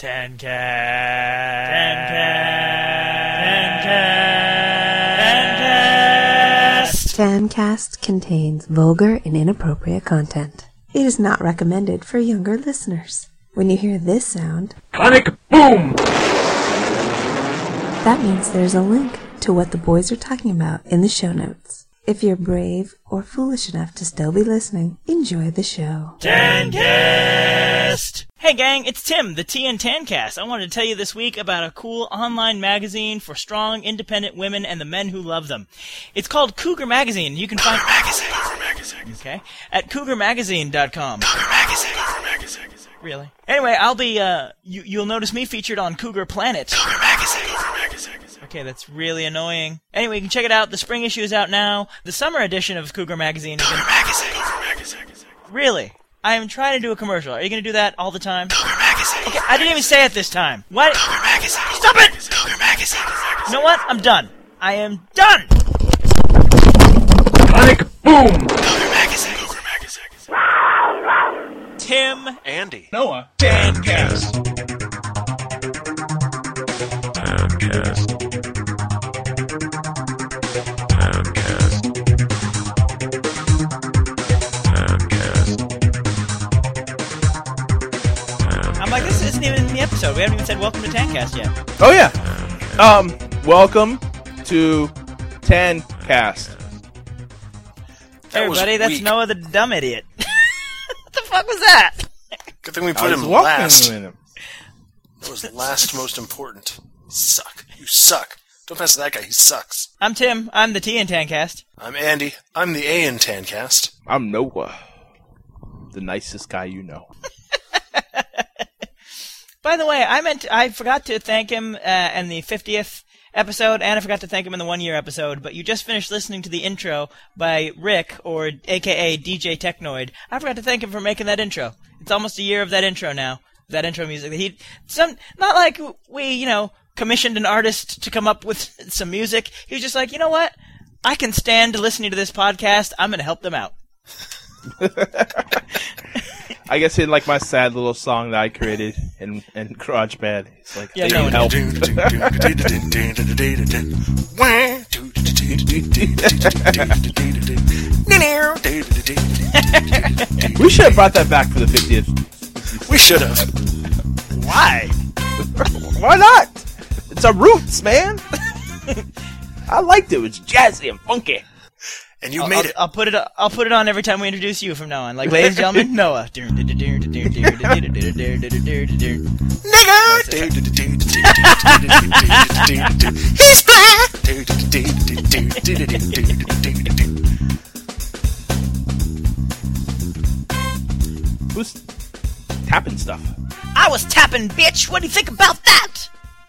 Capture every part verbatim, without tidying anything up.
Tancast. Tancast. Tancast contains vulgar and inappropriate content. It is not recommended for younger listeners. When you hear this sound, Sonic Boom! That means there's a link to what the boys are talking about in the show notes. If you're brave or foolish enough to still be listening, enjoy the show. Tancast! Hey gang, it's Tim, the T in Tancast. I wanted to tell you this week about a cool online magazine for strong, independent women and the men who love them. It's called Cougar Magazine. You can Cougar find Magazine. Cougar Magazine. Okay, at cougar magazine dot com. Cougar Magazine. Cougar Magazine. Really? Anyway, I'll be, uh, you, you'll notice me featured on Cougar Planet. Cougar Magazine. Cougar Magazine. Okay, that's really annoying. Anyway, you can check it out. The spring issue is out now. The summer edition of Cougar Magazine is Cougar in... Magazine. Cougar Magazine. Really? I am trying to do a commercial. Are you going to do that all the time? Cougar Magazine. Okay, I didn't even say it this time. What? Cougar Magazine. Stop it! Cougar Magazine. You know what? I'm done. I am done! Sonic Boom! Cougar Magazine. Cougar Magazine. Tim. Andy. Noah. Tancast. Tancast. Tancast. I'm like, this isn't even in the episode. We haven't even said welcome to Tancast yet. Oh yeah. Um, welcome to Tancast. Hey, That was everybody, that's weak. Noah the dumb idiot. What the fuck was that? Good thing we I put was him walking last. with him. That was last most important. You suck. You suck. Don't mess with that guy. He sucks. I'm Tim. I'm the T in Tancast. I'm Andy. I'm the A in Tancast. I'm Noah, the nicest guy you know. By the way, I meant to, I forgot to thank him uh, in the fiftieth episode, and I forgot to thank him in the one-year episode, but you just finished listening to the intro by Rick, or a k a. D J Technoid. I forgot to thank him for making that intro. It's almost a year of that intro now, that intro music. He, some, not like we, you know, commissioned an artist to come up with some music. He was just like, you know what? I can stand listening to this podcast. I'm going to help them out. I guess he like my sad little song that I created in in GarageBand. He's like, Yeah, I no need help. We should have brought that back for the fiftieth. We should have. Why? Why not? It's our roots, man. I liked it. It was jazzy and funky. And you I'll, made I'll, it. I'll put it. I'll put it on every time we introduce you from now on. Like, ladies and gentlemen, Noah. He's black. Who's tapping stuff? I was tapping, bitch. What do you think about that?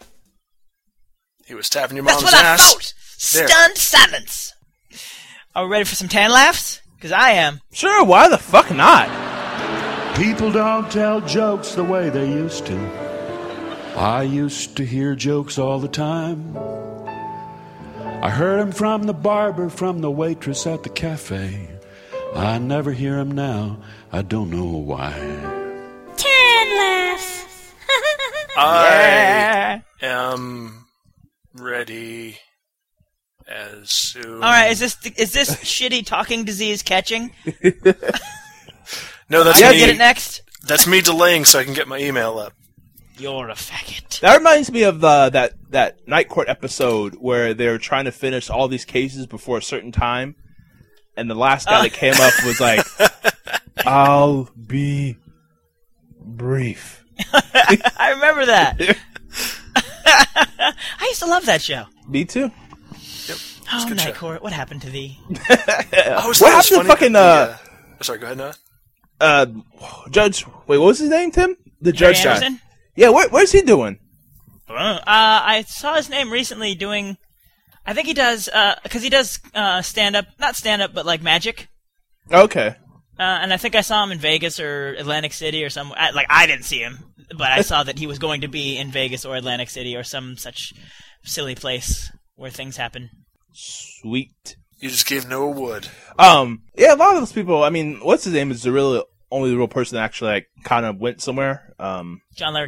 He was tapping your That's mom's what I ass. thought. There. Stunned silence. Are we ready for some tan laughs? Because I am. Sure, why the fuck not? People don't tell jokes the way they used to. I used to hear jokes all the time. I heard 'em from the barber, from the waitress at the cafe. I never hear 'em now. I don't know why. Tan laughs. I am ready as soon. All right, is this is this shitty talking disease catching? No, that's I me. get it next. That's me delaying so I can get my email up. You're a faggot. That reminds me of the, that that Night Court episode where they're trying to finish all these cases before a certain time, and the last guy Uh. that came up was like, "I'll be brief." I remember that. I used to love that show. Me too. Oh, good Night show. Court. What happened to thee? I always What thought it was happened to funny fucking, that the, uh, uh, sorry, go ahead, Noah. Uh, Judge. Wait, what was his name? Tim, the Jerry judge guy. Anderson? Yeah, where, where's he doing? Uh, I saw his name recently doing. I think he does because he does uh, stand up, not stand up, but like magic. Okay. Uh, and I think I saw him in Vegas or Atlantic City or somewhere. I- Like I didn't see him, but I saw that he was going to be in Vegas or Atlantic City or some such silly place where things happen. Sweet. You just gave Noah wood. Um, yeah, a lot of those people. I mean, what's his name is the real only real person that actually like kind of went somewhere. Um, John Larroquette?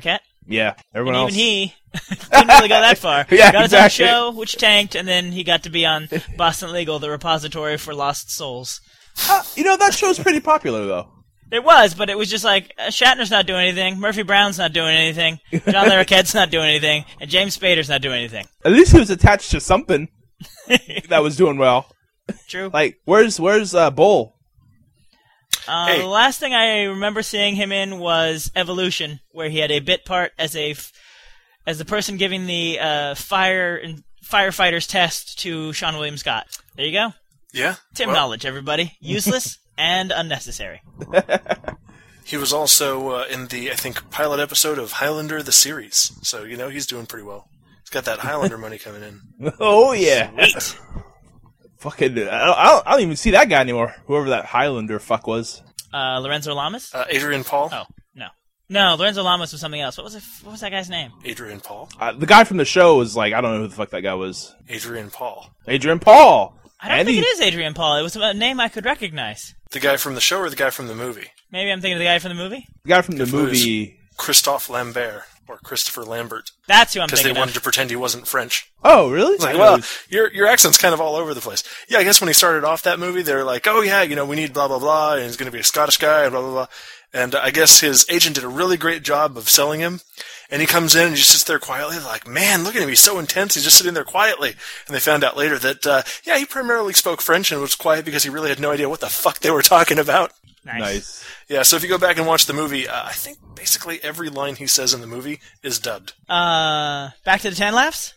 Yeah, everyone and else. even he couldn't really go that far. Yeah, got exactly. his own show, which tanked, and then he got to be on Boston Legal, the repository for lost souls. Uh, you know, that show's pretty popular, though. It was, but it was just like, uh, Shatner's not doing anything, Murphy Brown's not doing anything, John Larroquette's not doing anything, and James Spader's not doing anything. At least he was attached to something that was doing well. True. Like, where's where's uh, Bull? Uh, Hey. The last thing I remember seeing him in was Evolution, where he had a bit part as a f- as the person giving the uh, fire and firefighters test to Sean William Scott. There you go. Yeah. Tim Well, knowledge, everybody. Useless and unnecessary. He was also uh, in the, I think, pilot episode of Highlander the series. So, you know, he's doing pretty well. He's got that Highlander money coming in. Oh yeah, Wait. fucking. I don't, I don't. I don't even see that guy anymore. Whoever that Highlander fuck was. Uh, Lorenzo Lamas? Uh, Adrian Paul. Oh, no. No, Lorenzo Lamas was something else. What was it? What was that guy's name? Adrian Paul. Uh, the guy from the show was like, I don't know who the fuck that guy was. Adrian Paul. Adrian Paul. I don't And think he- it is Adrian Paul. It was a name I could recognize. The guy from the show or the guy from the movie? Maybe I'm thinking of the guy from the movie? The guy from the If it was- movie. Christophe Lambert. Or Christopher Lambert. That's who I'm Because they thinking wanted of. to pretend he wasn't French. Oh, really? It's like, I well, know. your your accent's kind of all over the place. Yeah, I guess when he started off that movie, they were like, oh yeah, you know, we need blah, blah, blah, and he's going to be a Scottish guy, and blah, blah, blah. And uh, I guess his agent did a really great job of selling him. And he comes in and he just sits there quietly. They're like, man, look at him. He's so intense. He's just sitting there quietly. And they found out later that, uh, yeah, he primarily spoke French and was quiet because he really had no idea what the fuck they were talking about. Nice. Nice. Yeah, so if you go back and watch the movie, uh, I think basically every line he says in the movie is dubbed. Uh, back to the ten laughs?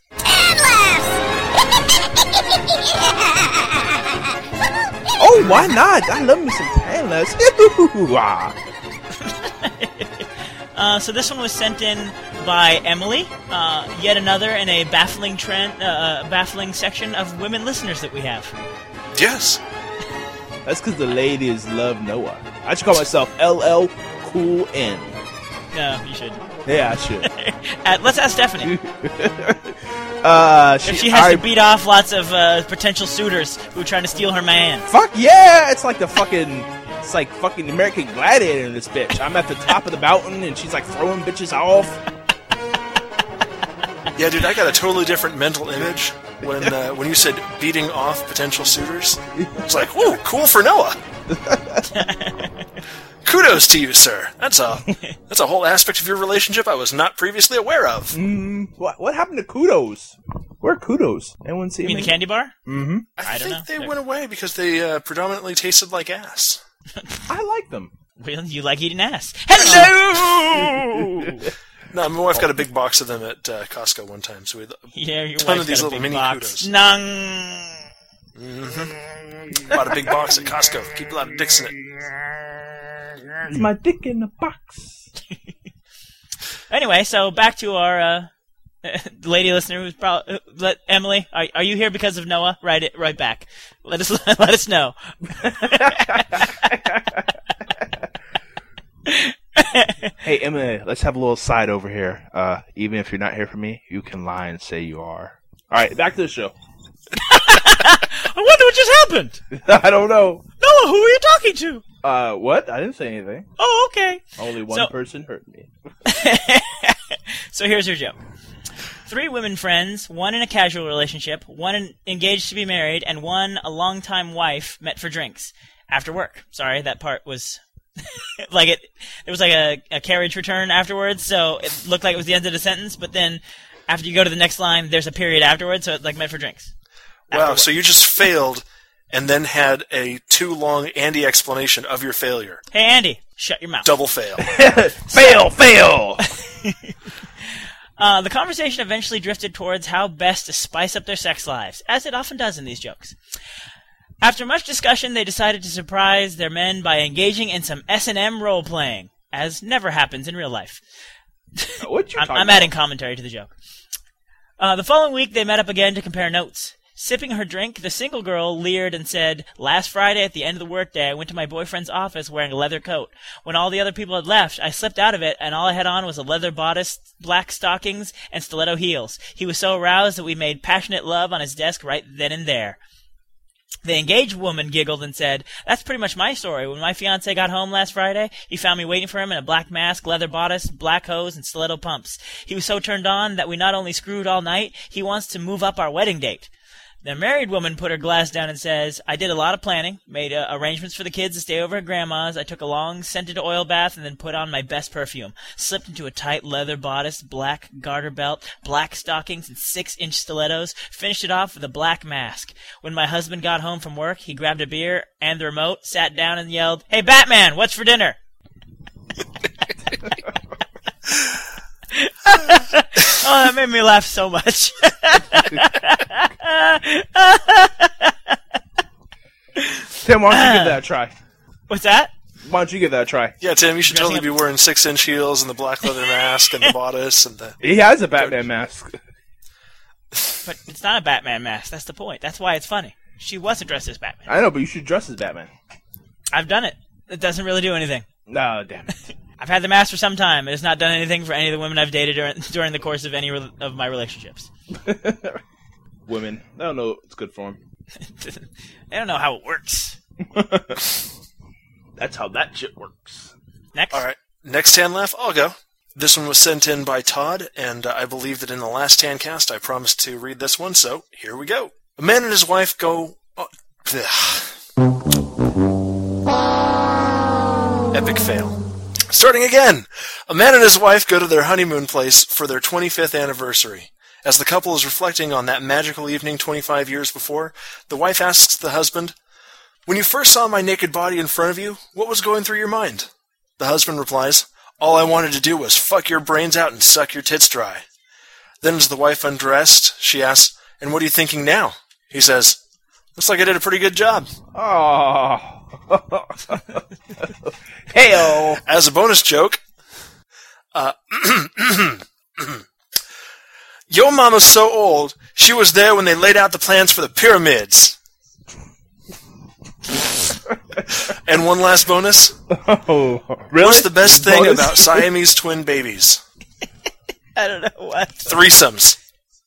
Oh, why not? I love me some Taylors. Uh, so this one was sent in by Emily. Uh, yet another in a baffling trend, uh, uh, baffling section of women listeners that we have. Yes. That's because the ladies love Noah. I should call myself L L Cool N. No, you should. Yeah, I should. Uh, let's ask Stephanie uh, she, if she has I, to beat off lots of uh, potential suiters who are trying to steal her man. Fuck yeah! It's like the fucking. It's like fucking American Gladiator in this bitch. I'm at the top of the mountain and she's like throwing bitches off. Yeah, dude, I got a totally different mental image when uh, when you said beating off potential suitors. It's like, ooh, cool for Noah. Kudos to you, sir. That's a that's a whole aspect of your relationship I was not previously aware of. Mm, what what happened to Kudos? Where are Kudos? Anyone see You mean the them? candy bar? Mm-hmm. I, I don't think know. they They're- went away because they uh, predominantly tasted like ass. I like them. Well, you like eating ass. Hello! No, my wife got a big box of them at uh, Costco one time, so we had Yeah, your Ton of wife's these got a little big mini box. kudos. Nung. bought a big box at Costco. Keep a lot of dicks in it. It's my dick in the box. Anyway, so back to our uh, lady listener who's probably uh, let Emily. Are, are you here because of Noah? Write it right back. Let us let us know. Hey, Emma, let's have a little side over here. Uh, even if you're not here for me, you can lie and say you are. All right, back to the show. I wonder what just happened. I don't know. Noah, who are you talking to? Uh, what? I didn't say anything. Oh, okay. Only one So- person heard me. So here's your joke. Three women friends, one in a casual relationship, one in, engaged to be married, and one a longtime wife met for drinks after work. Sorry, that part was like it. It was like a, a carriage return afterwards, so it looked like it was the end of the sentence. But then after you go to the next line, there's a period afterwards, so it's like met for drinks. Wow, so you just failed and then had a too long Andy explanation of your failure. Hey, Andy, shut your mouth. Double fail. Fail, fail. Uh, the conversation eventually drifted towards how best to spice up their sex lives, as it often does in these jokes. After much discussion, they decided to surprise their men by engaging in some S and M role-playing, as never happens in real life. What you I'm, talking I'm about? adding commentary to the joke. Uh, the following week, they met up again to compare notes. Sipping her drink, the single girl leered and said, "Last Friday at the end of the workday, I went to my boyfriend's office wearing a leather coat. When all the other people had left, I slipped out of it, and all I had on was a leather bodice, black stockings, and stiletto heels. He was so aroused that we made passionate love on his desk right then and there." The engaged woman giggled and said, "That's pretty much my story. When my fiancé got home last Friday, he found me waiting for him in a black mask, leather bodice, black hose, and stiletto pumps. He was so turned on that we not only screwed all night, he wants to move up our wedding date." The married woman put her glass down and says, "I did a lot of planning, made uh, arrangements for the kids to stay over at Grandma's. I took a long scented oil bath and then put on my best perfume. Slipped into a tight leather bodice, black garter belt, black stockings, and six-inch stilettos. Finished it off with a black mask. When my husband got home from work, he grabbed a beer and the remote, sat down and yelled, 'Hey, Batman, what's for dinner?'" Oh, that made me laugh so much. Tim, why don't you give that a try? What's that? Why don't you give that a try? Yeah, Tim, you should Dressing totally be up- wearing six-inch heels and the black leather mask and the bodice and the... He has a Batman mask. But it's not a Batman mask. That's the point. That's why it's funny. She wasn't dressed as Batman. I know, but you should dress as Batman. I've done it. It doesn't really do anything. No, damn it. I've had the mask for some time. It has not done anything for any of the women I've dated during, during the course of any re- of my relationships. Women. I don't know what's good for them. They don't know how it works. That's how that shit works. Next. All right, next Tan Laugh, I'll go. This one was sent in by Todd, and uh, I believe that in the last Tancast I promised to read this one, so here we go. A man and his wife go... Oh, epic fail. Starting again! A man and his wife go to their honeymoon place for their twenty-fifth anniversary. As the couple is reflecting on that magical evening twenty-five years before, the wife asks the husband, "When you first saw my naked body in front of you, what was going through your mind?" The husband replies, "All I wanted to do was fuck your brains out and suck your tits dry." Then as the wife undressed, she asks, "And what are you thinking now?" He says, "Looks like I did a pretty good job." Oh. Hey-o. As a bonus joke, uh, "Your mama's so old, she was there when they laid out the plans for the pyramids." And one last bonus. Oh, really? What's the best thing Bonus? about Siamese twin babies? I don't know what. Threesomes.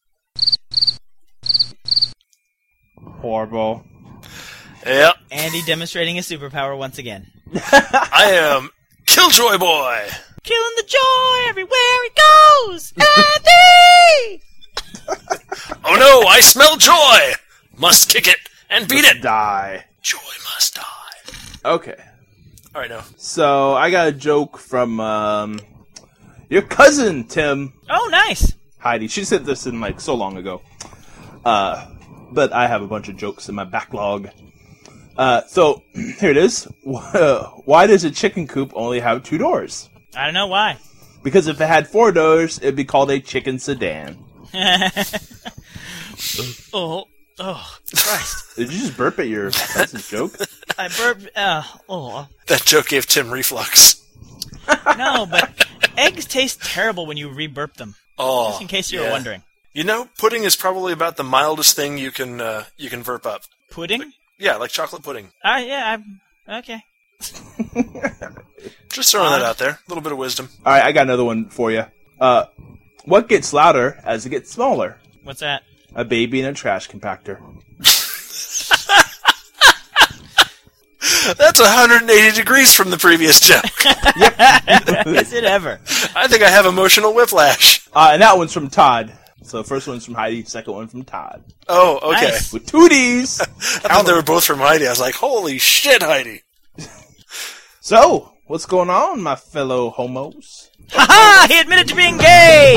Horrible. Yep. Andy demonstrating his superpower once again. I am Killjoy Boy. Killing the joy everywhere he goes! Andy! Oh no, I smell joy. Must kick it and beat it. Die. Joy must die. Okay. All right, now. So, I got a joke from, um, your cousin, Tim. Oh, nice. Heidi. She said this in, like, so long ago. Uh, but I have a bunch of jokes in my backlog. Uh, so, here it is. Why does a chicken coop only have two doors? I don't know why. Because if it had four doors, it'd be called a chicken sedan. Oh, oh, Christ. Did you just burp at your cousin's joke? I burped, uh, oh. That joke gave Tim reflux. No, but eggs taste terrible when you re-burp them. Oh, Just in case you were yeah. wondering. You know, pudding is probably about the mildest thing you can uh, you can verp up. Pudding? Yeah, like chocolate pudding. Ah, yeah, I'm, okay. Just throwing that out there. A little bit of wisdom. All right, I got another one for you. Uh, what gets louder as it gets smaller? What's that? A baby in a trash compactor. That's one hundred eighty degrees from the previous joke. Is it ever? I think I have emotional whiplash. Uh, and that one's from Todd. So first one's from Heidi, second one from Todd. Oh, okay. Nice. With tooties! I thought they were both from Heidi. I was like, holy shit, Heidi. So, what's going on, my fellow homos? Ha-ha! He admitted to being gay!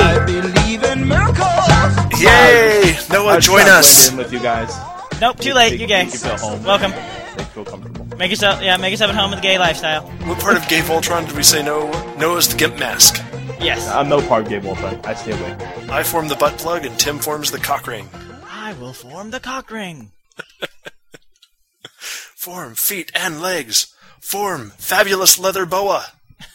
Yay! Noah, I'm just join trying to us. blend in with you guys. Nope, too late. Make- You're gay. make you feel home. Welcome. Make you feel comfortable. Make yourself, yeah, make yourself at home with the gay lifestyle. What part of Gay Voltron did we say no? Noah's the Gimp Mask. Yes. I'm no part of Gay Voltron. I stay away. I form the butt plug and Tim forms the cock ring. I will form the cock ring. Form feet and legs. Form fabulous leather boa.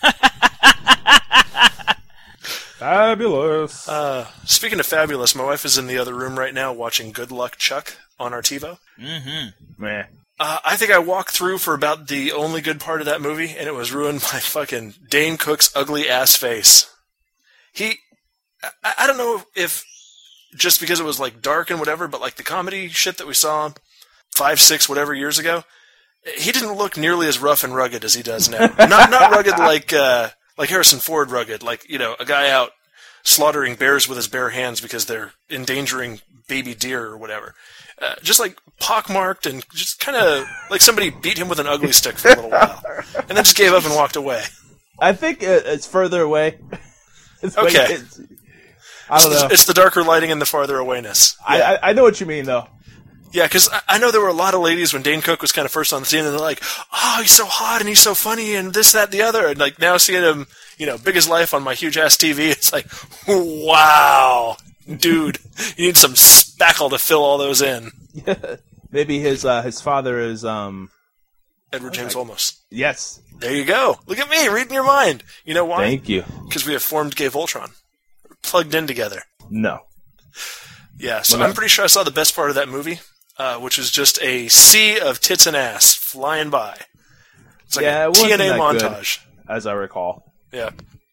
Fabulous. Uh, speaking of fabulous, my wife is in the other room right now watching Good Luck Chuck on our TiVo. Mm-hmm. Meh. Uh, I think I walked through for about the only good part of that movie, and it was ruined by fucking Dane Cook's ugly ass face. He, I, I don't know if just because it was like dark and whatever, but like the comedy shit that we saw, five, six, whatever years ago, he didn't look nearly as rough and rugged as he does now. not not rugged like uh, like Harrison Ford rugged, like, you know, a guy out slaughtering bears with his bare hands because they're endangering baby deer or whatever. Uh, just like pockmarked and just kind of like somebody beat him with an ugly stick for a little while, and then just gave up and walked away. I think it, it's further away. It's like- Okay. it's- I don't know. It's the darker lighting and the farther awayness. I, I I know what you mean though. Yeah, because I, I know there were a lot of ladies when Dane Cook was kind of first on the scene, and they're like, "Oh, he's so hot and he's so funny and this, that, the other." And like now seeing him, you know, big as life on my huge ass T V, it's like, wow, dude, you need some spackle to fill all those in. Maybe his uh, his father is um Edward James Olmos. yes. There you go. Look at me reading your mind. You know why? Thank you. Because we have formed Gay Voltron, We're plugged in together. No. Yeah, so Well, I'm pretty sure I saw the best part of that movie, uh, which was just a sea of tits and ass flying by. It's like Yeah, a it wasn't T N A that good. montage. As I recall. Yeah.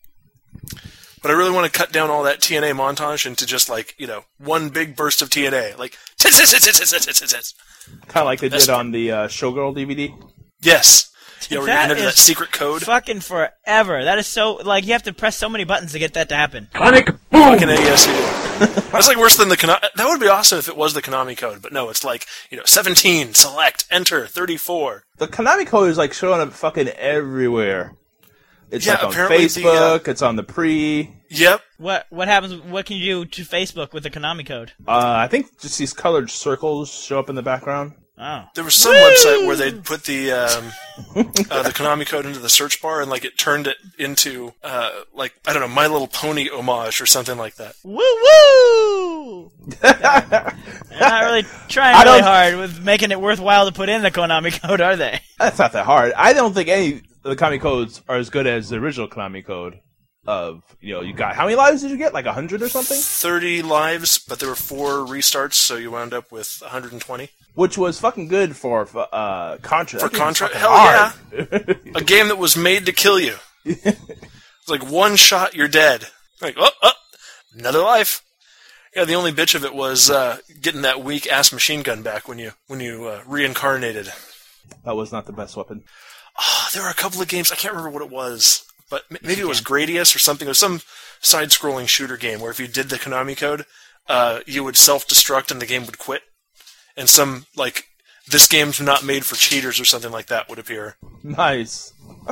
But I really want to cut down all that T N A montage into just like, you know, one big burst of T N A. Like, tits, tits, tits, tits, tits, tits, tits. Kind of like they That's did on the uh, Showgirl D V D. Yes. Yeah, where you That enter that is secret code. Fucking forever. That is so, like, you have to press so many buttons to get that to happen. Sonic boom! Fucking A, yes, you do. That's like worse than the Konami. That would be awesome if it was the Konami code, but no, it's like, you know, seventeen, select, enter, thirty-four. The Konami code is like showing up fucking everywhere. It's Yeah, like on apparently the, Facebook. It's on the pre. Yep. What what happens, what can you do to Facebook with the Konami code? Uh, I think just these colored circles show up in the background. Oh. There was some website where they'd put the um, uh, the Konami code into the search bar and like it turned it into uh, like I don't know, My Little Pony homage or something like that. Woo woo! They're not really trying I really don't- hard with making it worthwhile to put in the Konami code, are they? That's not that hard. I don't think any of the Konami codes are as good as the original Konami code. Of you know, you got how many lives did you get? Like a hundred or something? Thirty lives, but there were four restarts, so you wound up with one hundred twenty. Which was fucking good for uh, Contra. For That game was Contra, fucking hell hard. yeah! A game that was made to kill you. It's like one shot, you're dead. Like oh, oh, another life. Yeah, the only bitch of it was uh, getting that weak ass machine gun back when you when you uh, reincarnated. That was not the best weapon. Oh, there were a couple of games, I can't remember what it was, but m- maybe it was Gradius or something. It was some side-scrolling shooter game where if you did the Konami code, uh, you would self-destruct and the game would quit. And some, like, this game's not made for cheaters or something like that would appear. Nice.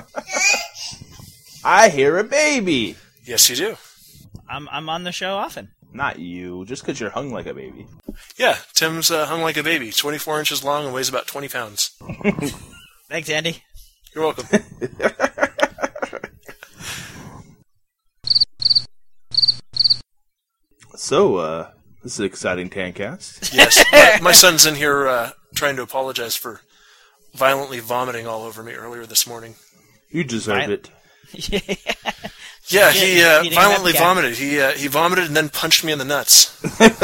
I hear a baby. Yes, you do. I'm I'm on the show often. Not you, just because you're hung like a baby. Yeah, Tim's uh, hung like a baby, twenty-four inches long and weighs about twenty pounds. Thanks, Andy. You're welcome. So, uh, this is an exciting Tancast. Yes, my, my son's in here uh, trying to apologize for violently vomiting all over me earlier this morning. You deserve Fine. it. Yeah, he uh, he didn't violently have to. vomited. He uh, he vomited and then punched me in the nuts. That's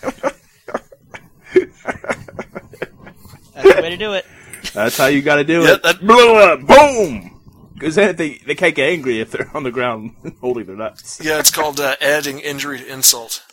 the way to do it. That's how you gotta do Yeah, it. that- Blah, boom! Because then they, they can't get angry if they're on the ground holding their nuts. Yeah, it's called uh, adding injury to insult.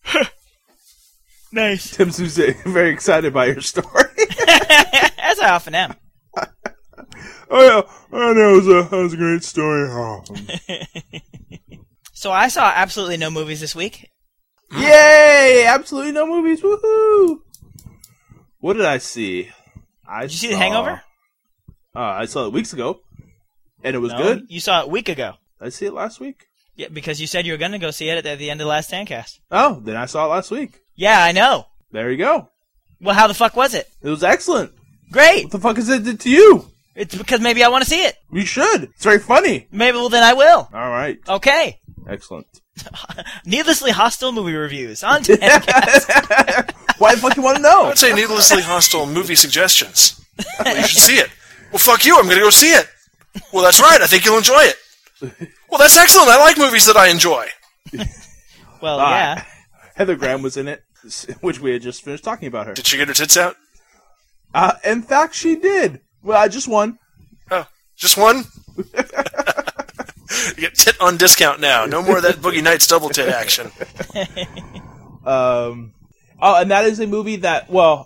Nice. Tim's very excited by your story. As I often am. Oh yeah, oh, that was a that was a great story. Oh. So I saw absolutely no movies this week. Yay! Absolutely no movies. Woohoo! What did I see? I Did you see The saw- Hangover? Uh, I saw it weeks ago, and it was No, good. You saw it a week ago. Did I see it last week? Yeah, because you said you were going to go see it at the end of the last Tancast. Oh, then I saw it last week. Yeah, I know. There you go. Well, how the fuck was it? It was excellent. Great. What the fuck is it did to you? It's because maybe I want to see it. You should. It's very funny. Maybe, well, then I will. All right. Okay. Excellent. Needlessly hostile movie reviews on Tancast. Why the fuck you want to I know? would say needlessly hostile movie suggestions. Well, you should see it. Well, fuck you. I'm going to go see it. Well, that's right. I think you'll enjoy it. Well, that's excellent. I like movies that I enjoy. Well, Ah, yeah. Heather Graham was in it, which we had just finished talking about her. Did she get her tits out? Uh, in fact, she did. Well, I just won. Oh, just one? You get tit on discount now. No more of that Boogie Nights double tit action. Um, oh, and that is a movie that, well,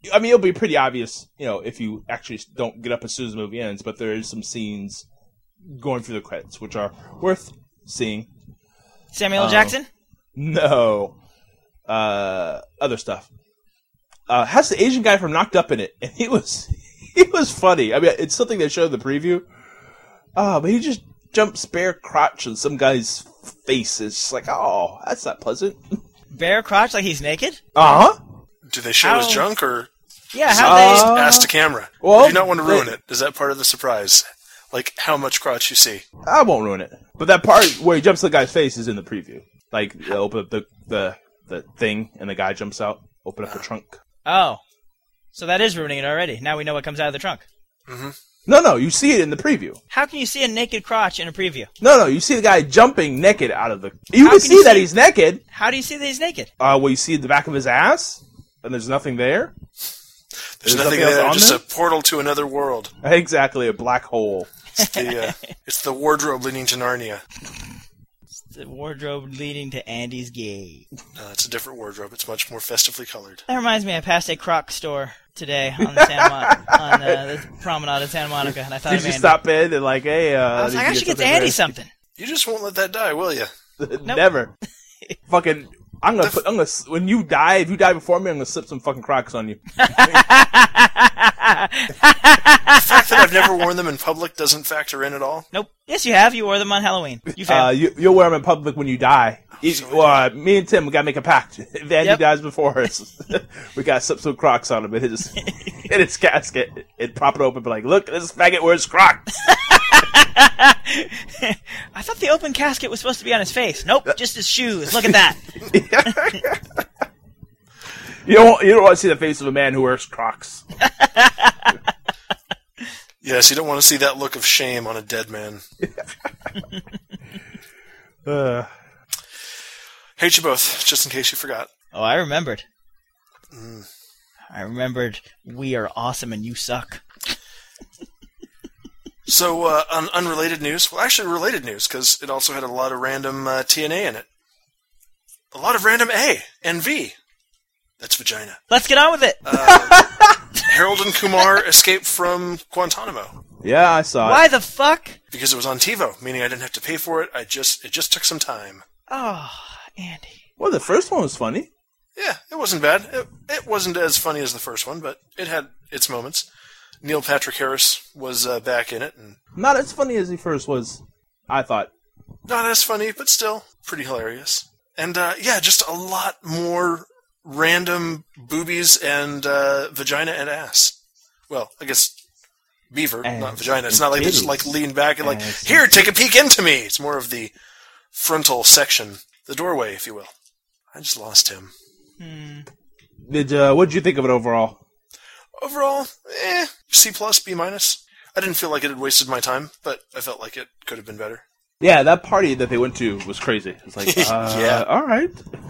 I mean, it'll be pretty obvious, you know, if you actually don't get up as soon as the movie ends, but there is some scenes going through the credits, which are worth seeing. Samuel L. Um, Jackson? No. Uh, other stuff. Uh, has the Asian guy from Knocked Up in it, and he was, he was funny. I mean, it's something they showed in the preview. Oh, but he just jumps bare crotch on some guy's face. It's just like, oh, that's not pleasant. Bare crotch like he's naked? Uh-huh. Do they show How- his junk, or Yeah, is how it they... just Uh, asked to camera? well, Do you not want to ruin they- it? Is that part of the surprise? Like, how much crotch you see? I won't ruin it. But that part where he jumps the guy's face is in the preview. Like, they open up the, the, the thing, and the guy jumps out, open up the trunk. Oh. So that is ruining it already. Now we know what comes out of the trunk. No, no, you see it in the preview. How can you see a naked crotch in a preview? No, no, you see the guy jumping naked out of the... You How can can see you that see- he's naked. How do you see that he's naked? Uh, well, you see the back of his ass, and there's nothing there. There's, There's nothing nothing else there, on just there? a portal to another world. Exactly, a black hole. It's the, uh, it's the wardrobe leading to Narnia. The wardrobe leading to Andy's gay. No, it's a different wardrobe. It's much more festively colored. That reminds me, I passed a Croc store today on the Santa Mon- on uh, the promenade in Santa Monica, and I thought Did of you Andy. stop in and like, hey, uh... I was did like, you I should get something Andy there? something. You just won't let that die, will you? Never. Fucking... I'm gonna put... I'm gonna... When you die, if you die before me, I'm gonna slip some fucking Crocs on you. The fact that I've never worn them in public doesn't factor in at all. Nope. Yes, you have. You wore them on Halloween. You Uh, failed. you, you'll wear them in public when you die. You- sorry. well, uh, me and Tim, we gotta make a pact. If Andy Yep. dies before us, we gotta slip some Crocs on him in his, in his casket and prop it open and be like, look, this faggot wears Crocs. I thought the open casket was supposed to be on his face. Nope, just his shoes. Look at that. You don't, you don't want to see the face of a man who wears Crocs. Yes, you don't want to see that look of shame on a dead man. Uh, Hate you both, just in case you forgot. Oh, I remembered. I remembered we are awesome and you suck. So, uh, on unrelated news, well, actually related news, because it also had a lot of random uh, T N A in it. A lot of random A and V. That's vagina. Let's get on with it. Harold and Kumar escaped from Guantanamo yeah, I saw Why it. the fuck? because it was on TiVo, meaning I didn't have to pay for it. I just it just took some time. Oh, Andy. Well, the first one was funny. Yeah, it wasn't bad. It, it wasn't as funny as the first one, but it had its moments. Neil Patrick Harris was uh, back in it, and Not as funny as he first was, I thought. not as funny, but still pretty hilarious. And uh, yeah, just a lot more random boobies and uh, vagina and ass. Well, I guess beaver, And- not vagina. It's and not like they just titties. like lean back and like, Ass and here, take a peek into me. It's more of the frontal section, the doorway, if you will. I just lost him. Did uh, what did you think of it overall? Overall, eh, C plus, B minus. I didn't feel like it had wasted my time, but I felt like it could have been better. Yeah, that party that they went to was crazy. It's like, uh, Yeah. all right.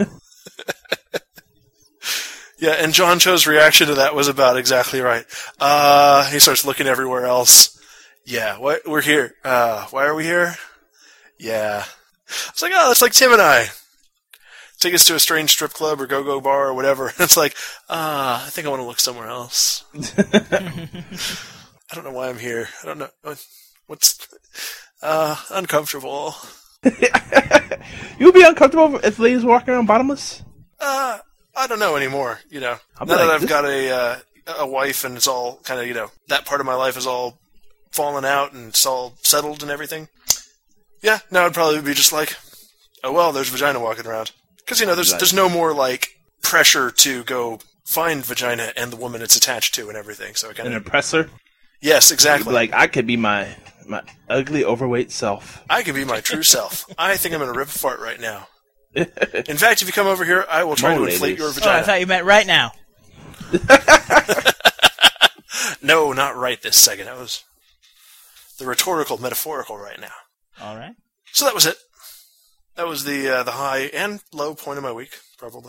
Yeah, and John Cho's reaction to that was about exactly right. Uh, he starts looking everywhere else. Yeah, what, we're here. Uh, why are we here? Yeah. I was like, oh, that's like Tim and I. Take us to a strange strip club or go-go bar or whatever. And it's like, ah, I think I want to look somewhere else. I don't know why I'm here. I don't know. What's, uh, uncomfortable. You'd be uncomfortable if ladies walking around bottomless? Uh, I don't know anymore, you know. I'll Now be that like, I've this- got a uh, a wife and it's all kind of, you know, that part of my life is all fallen out and it's all settled and everything. Yeah, now I'd probably be just like, oh well, there's vagina walking around. Because, you know, there's Right. there's no more, like, pressure to go find vagina and the woman it's attached to and everything. So I kind An of... oppressor? Yes, exactly. Like, I could be my my ugly, overweight self. I can be my true self. I think I'm going to rip a fart right now. In fact, if you come over here, I will try Come on, to inflate ladies. your Oh, I vagina. thought you meant right now. No, not right this second. That was the rhetorical, metaphorical right now. All right. So that was it. That was the uh, the high and low point of my week, probably.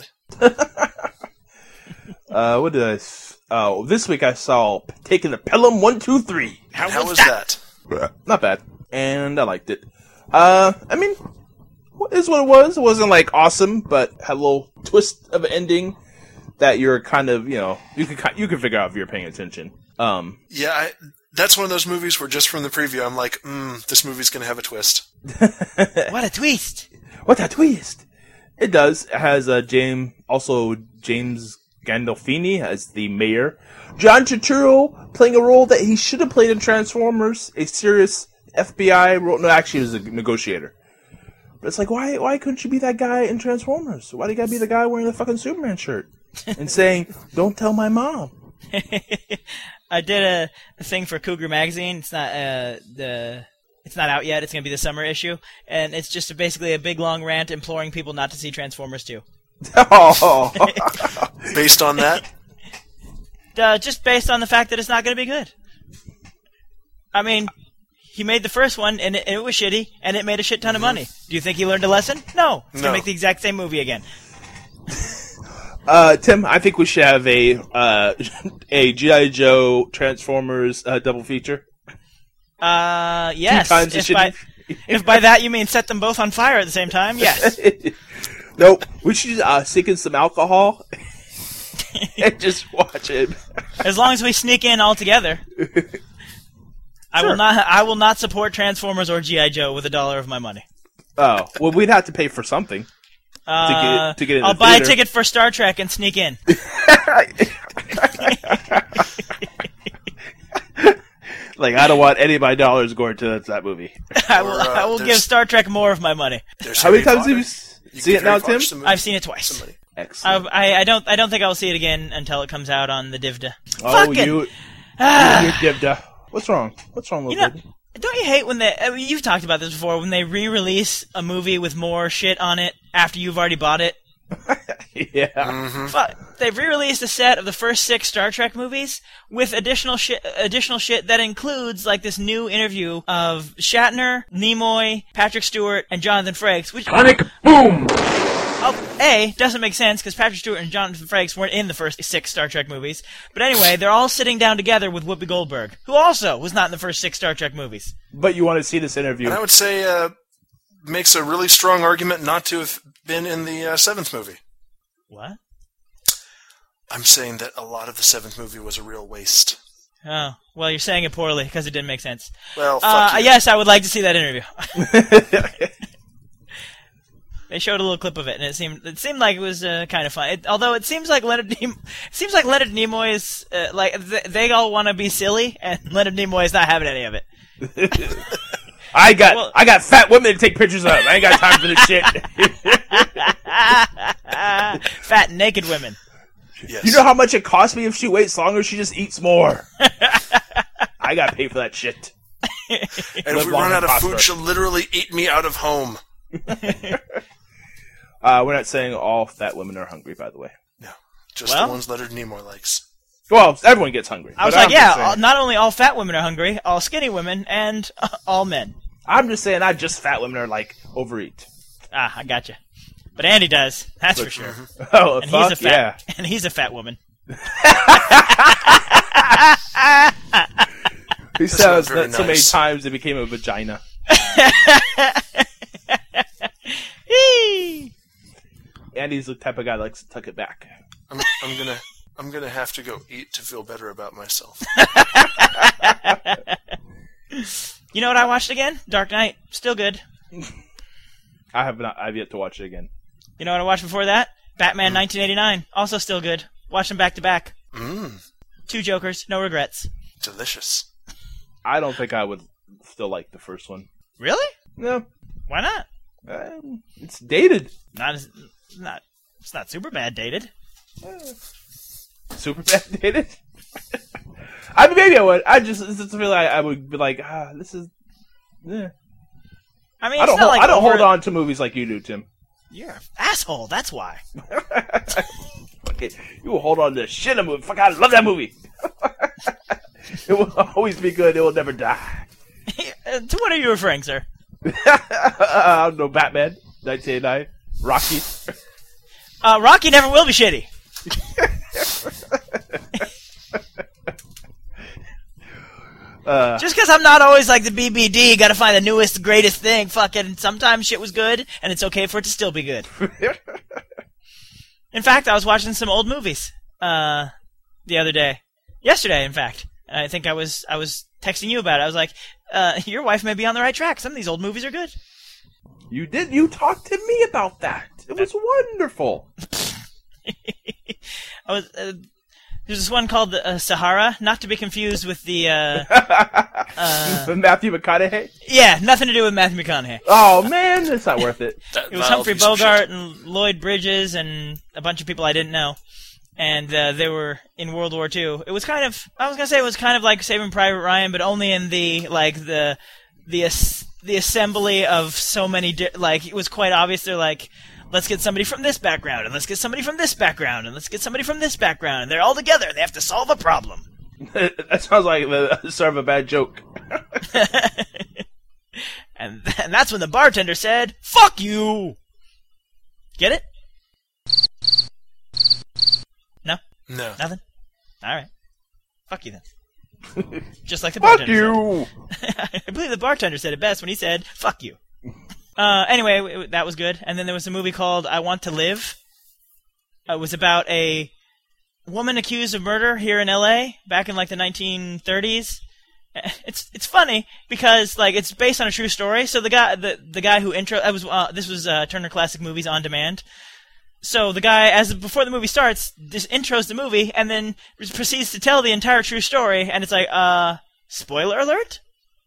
Uh, what did I... s- Oh, this week I saw Taking the Pelham one two three. How, How was that? Not bad. And I liked it. Uh, I mean, what is what it was. It wasn't, like, awesome, but had a little twist of an ending that you're kind of, you know, you can you can figure out if you're paying attention. Um, Yeah, I, that's one of those movies where just from the preview, I'm like, mm, this movie's going to have a twist. What a twist! what a twist! It does. It has uh, James, also James Gandolfini as the mayor. John Turturro playing a role that he should have played in Transformers, a serious F B I role. No, actually, he was a negotiator. But it's like, why why couldn't you be that guy in Transformers? Why do you gotta be the guy wearing the fucking Superman shirt and saying, "Don't tell my mom"? I did a, a thing for Cougar Magazine. It's not uh, the it's not out yet. It's gonna be the summer issue, and it's just basically a big long rant imploring people not to see Transformers two. Oh. Based on that, Uh, just based on the fact that it's not gonna be good. I mean, he made the first one, and it, and it was shitty, and it made a shit ton of money. Do you think he learned a lesson? No. He's No. gonna make the exact same movie again. Uh, Tim, I think we should have a uh, a G I. Joe Transformers uh, double feature. Uh, yes. Two times the If shit- by, if by that you mean set them both on fire at the same time, yes. Nope. We should uh, sneak in some alcohol and just watch it. As long as we sneak in all together. I Sure. will not. I will not support Transformers or G I. Joe with a dollar of my money. Oh, well, we'd have to pay for something. Uh, get it- to get in I'll the buy theater. a ticket for Star Trek and sneak in. Like, I don't want any of my dollars going to that movie. I will. Or, uh, I will give there's- Star Trek more of my money. there's How many Harry times have you Potter. s- You seen could it now, Harry Tim? Potter the movie. I've seen it twice. Somebody. Excellent. I, I, I don't. I don't think I'll see it again until it comes out on the D V D. oh, Fucking. you, you Ah. and your Divda. What's wrong? What's wrong with You know, it? don't you hate when they? I mean, you've talked about this before. When they re-release a movie with more shit on it after you've already bought it. Yeah. Mm-hmm. Fuck, they've re-released a set of the first six Star Trek movies with additional shit, additional shit that includes like this new interview of Shatner, Nimoy, Patrick Stewart, and Jonathan Frakes, which Sonic boom! oh, A, doesn't make sense because Patrick Stewart and Jonathan Frakes weren't in the first six Star Trek movies. But anyway, they're all sitting down together with Whoopi Goldberg, who also was not in the first six Star Trek movies. But you want to see this interview. And I would say uh, makes a really strong argument not to have been in the uh, seventh movie. What? I'm saying that a lot of the seventh movie was a real waste. Oh, well, you're saying it poorly because it didn't make sense. Well, Uh, fuck you. yes, I would like to see that interview. They showed a little clip of it, and it seemed it seemed like it was uh, kind of fun. It, although it seems like Leonard Nimoy, it seems like Leonard Nimoy is uh, like th- they all want to be silly, and Leonard Nimoy is not having any of it. I got Well- I got fat women to take pictures of. I ain't got time for this shit. Fat naked women. Yes. You know how much it costs me if she waits longer? She just eats more. I got to pay for that shit. and live if we long run and out of prosper. food, she'll literally eat me out of home. Uh, we're not saying all fat women are hungry, by the way. No, just Well- the ones Leonard Nimoy likes. Well, everyone gets hungry. I was but like, I'm yeah, just saying- all, not only all fat women are hungry, all skinny women, and uh, all men. I'm just saying, not just fat women are like overeat. Ah, I gotcha. But Andy does, that's for sure. Oh, And fuck he's a fat, yeah! and he's a fat woman. He That's sounds not very that so many nice. times it became a vagina. Eee. Andy's the type of guy that likes to tuck it back. I'm, I'm gonna, I'm gonna have to go eat to feel better about myself. You know what I watched again? Dark Knight. Still good. I have not. I've yet to watch it again. You know what I watched before that? Batman nineteen eighty-nine. Also still good. Watched them back to back. Mmm, Two Jokers, no regrets. delicious. I don't think I would still like the first one. Really? No, Why not? um, it's dated. Not as not. It's not super bad dated. Super bad dated. I mean, maybe I would. I just, it's just feel like I would be like, ah, this is. Eh. I mean, I it's don't. not Hold, like I don't over- hold on to movies like you do, Tim. You're an asshole. That's why. Okay, you will hold on to shit a movie. Fuck, I love that movie. It will always be good. It will never die. To what are you referring, sir? I don't know. Batman, nineteen eighty-nine, Rocky. Uh, Rocky never will be shitty. Uh, Just because I'm not always like the B B D, gotta find the newest, greatest thing. Fucking sometimes shit was good, and it's okay for it to still be good. In fact, I was watching some old movies uh, the other day. Yesterday, in fact. And I think I was I was texting you about it. I was like, uh, your wife may be on the right track. Some of these old movies are good. You did. You talked to me about that. It was wonderful. I was. Uh, there's this one called uh, Sahara, not to be confused with the. Uh, uh, Matthew McConaughey. Yeah, nothing to do with Matthew McConaughey. Oh man, it's not worth it. That It was vile Humphrey piece of Bogart shit. and Lloyd Bridges and a bunch of people I didn't know, and uh, they were in World War Two. It was kind of. I was gonna say it was kind of like Saving Private Ryan, but only in the like the the as- the assembly of so many. Di- like it was quite obvious. They're like. Let's get somebody from this background, and let's get somebody from this background, and let's get somebody from this background, and they're all together. They have to solve a problem. That sounds like the start of a bad joke. and, and that's when the bartender said, "Fuck you!" Get it? No? No. Nothing? Alright. Fuck you then. Just like the Fuck bartender you! said. I believe the bartender said it best when he said, "Fuck you." Uh, anyway, it, that was good. And then there was a movie called I Want to Live. It was about a woman accused of murder here in L A back in like the nineteen thirties. It's it's funny because like it's based on a true story. So the guy the the guy who intro I was uh, this was uh, Turner Classic Movies on Demand. So the guy, as before the movie starts, just intros the movie and then proceeds to tell the entire true story. And it's like, uh, spoiler alert.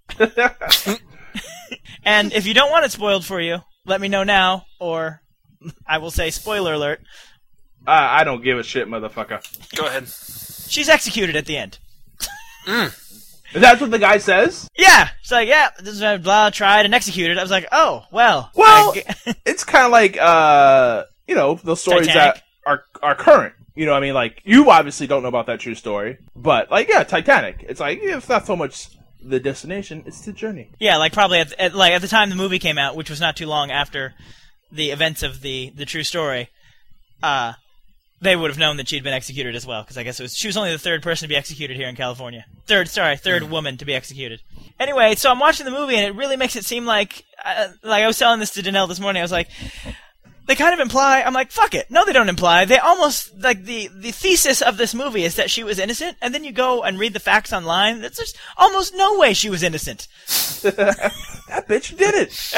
And if you don't want it spoiled for you, let me know now, or I will say spoiler alert. Uh, I don't give a shit, motherfucker. Go ahead. She's executed at the end. That's what the guy says? Yeah, it's like, yeah, this is blah, blah, tried and executed. I was like, oh, well. Well, I g- it's kind of like, uh, you know, those stories Titanic. that are are current. You know what I mean? Like, you obviously don't know about that true story. But, like, yeah, Titanic. It's like, yeah, it's not so much the destination, it's the journey. yeah, like probably at, at like at the time the movie came out, which was not too long after the events of the, the true story, uh, they would have known that she'd been executed as well, because I guess it was she was only the third person to be executed here in California. Third, sorry, third Mm. woman to be executed. Anyway, so I'm watching the movie, and it really makes it seem like, uh, like I was telling this to Danelle this morning, I was like, they kind of imply, I'm like, fuck it. No, they don't imply. They almost, like, the, the thesis of this movie is that she was innocent, and then you go and read the facts online, there's just almost no way she was innocent. That bitch did it.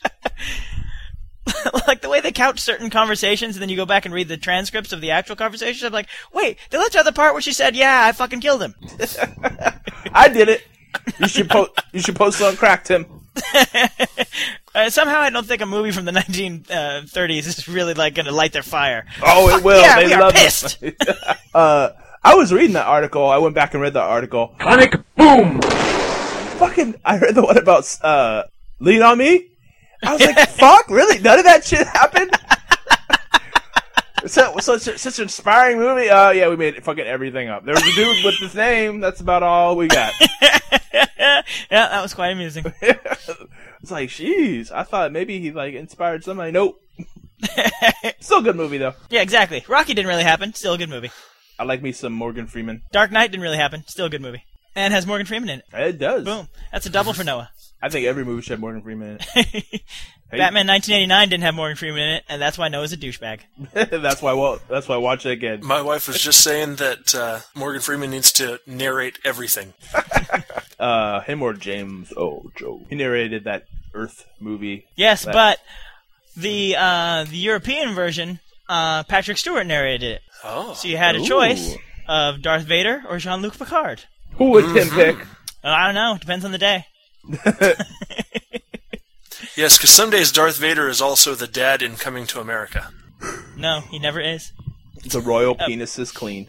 Like, the way they couch certain conversations, and then you go back and read the transcripts of the actual conversations, I'm like, wait, they left out the part where she said, yeah, I fucking killed him. I did it. You should post. You should post it on Cracked Him. uh, somehow I don't think a movie from the nineteen thirties is really, like, gonna light their fire. Oh, it will. Yeah, they we are love pissed. it. uh, I was reading that article. I went back and read that article. Panic boom! Fucking, I heard the one about uh, Lean on Me. I was like, fuck, really? None of that shit happened? So, so, such, such an inspiring movie. Oh, uh, yeah, we made fucking everything up. There was a dude with this name. That's about all we got. Yeah, that was quite amusing. It's like, jeez. I thought maybe he, like, inspired somebody. Nope. Still a good movie, though. Yeah, exactly. Rocky didn't really happen. Still a good movie. I like me some Morgan Freeman. Dark Knight didn't really happen. Still a good movie. And has Morgan Freeman in it. It does. Boom. That's a double for Noah. I think every movie should have Morgan Freeman in it. Hey. Batman nineteen eighty-nine didn't have Morgan Freeman in it, and that's why Noah's a douchebag. that's why. Well, that's why I watch it again. My wife was just saying that uh, Morgan Freeman needs to narrate everything. Uh, him or James Oh Joe. He narrated that Earth movie. Yes, that... but the uh, the European version, uh, Patrick Stewart narrated it. Oh. So you had a Ooh. choice of Darth Vader or Jean-Luc Picard. Who would Tim pick? Uh, I don't know. Depends on the day. Yes, because some days Darth Vader is also the dad in Coming to America. No, he never is. The royal penis is clean.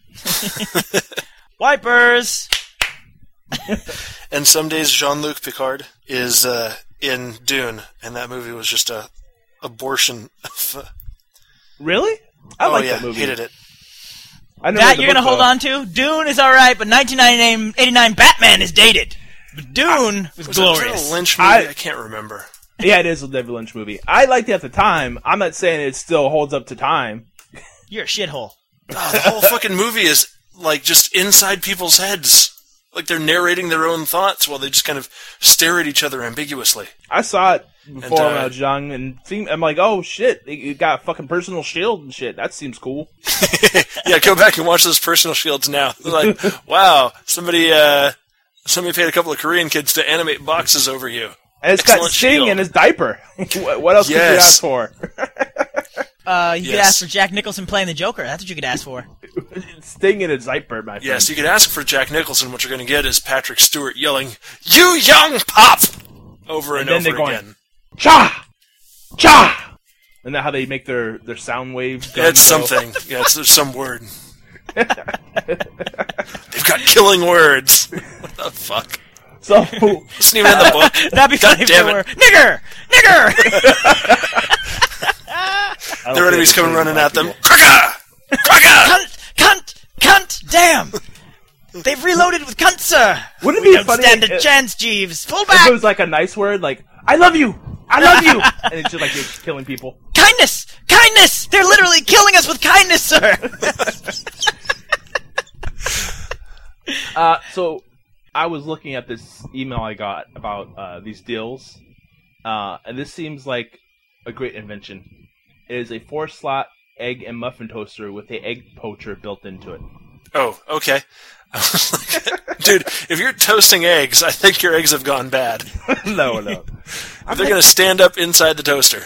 Wipers! And some days Jean-Luc Picard is uh, in Dune, and that movie was just a abortion. Really? I oh like yeah, that movie. hated it. I never That read the you're gonna book, hold though. on to? Dune is alright, but nineteen eighty-nine Batman is dated. But Dune was, Was that- was glorious. that a Lynch movie? I- I can't remember. Yeah, it is a David Lynch movie. I liked it at the time. I'm not saying it still holds up to time. You're a shithole. Oh, the whole fucking movie is like just inside people's heads. Like they're narrating their own thoughts while they just kind of stare at each other ambiguously. I saw it before And, when uh, I was young, and seem, I'm like, oh shit, you got a fucking personal shield and shit. That seems cool. Yeah, go back and watch those personal shields now. They're like, wow, somebody uh, somebody paid a couple of Korean kids to animate boxes over you. And it's Excellent got Sting shield. in his diaper. what, what else could you Yes. ask for? Uh, you could Yes. ask for Jack Nicholson playing the Joker. That's what you could ask for. Sting in his diaper, my friend. Yes, you could ask for Jack Nicholson. What you're going to get is Patrick Stewart yelling, "You young pop!" over and, And then over they're going, again. Cha! Cha! Isn't that how they make their, their sound waves? Yeah, it's go? something. Yeah, it's there's some word. They've got killing words. What the fuck? So, Wasn't even in the book. That'd be God funny if damn they it. were nigger, nigger. Their enemies coming running at them. Cracker! Cracker! Cunt, cunt, cunt. Damn. They've reloaded with cunt, sir. wouldn't it We be don't funny stand a if, chance, Jeeves. Pull if back. it was like a nice word, like, I love you! I love you! And it's just like you're just killing people. Kindness! Kindness! They're literally killing us with kindness, sir! Uh, so, I was looking at this email I got about uh, these deals, uh, and this seems like a great invention. It is a four-slot egg and muffin toaster with a egg poacher built into it. Oh, okay. I was like, dude, if you're toasting eggs, I think your eggs have gone bad. no, no. If they're going to stand up inside the toaster.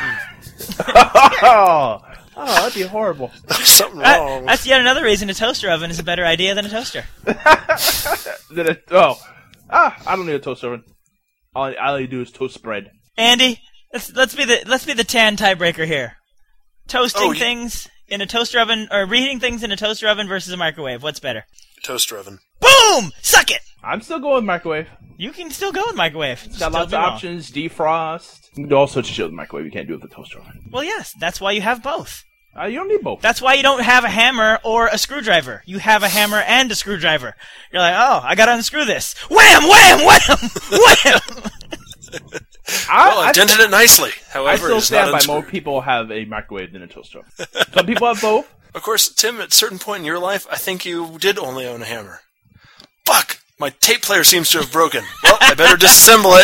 oh, oh, that'd be horrible. There's something That- wrong. that's yet another reason a toaster oven is a better idea than a toaster. Then it, oh, ah, I don't need a toast oven. All I, all I do is toast bread. Andy, let's let's be the let's be the tan tiebreaker here. Toasting Oh, you- things in a toaster oven or reheating things in a toaster oven versus a microwave. What's better? Toaster oven. Boom! Suck it. I'm still going with microwave. You can still go with microwave. Got Still lots be of wrong. options. Defrost. You can do all sorts of shit with the microwave. You can't do it with the toaster oven. Well, yes, that's why you have both. Uh, you don't need both. That's why you don't have a hammer or a screwdriver. You have a hammer and a screwdriver. You're like, oh, I gotta unscrew this. Wham! Wham! Wham! Wham! I, Well, I dented it nicely. I However, still it's stand not by unscrewed. more people have a microwave than a toaster oven. Some people have both. Of course, Tim, at a certain point in your life, I think you did only own a hammer. Fuck! My tape player seems to have broken. Well, I better disassemble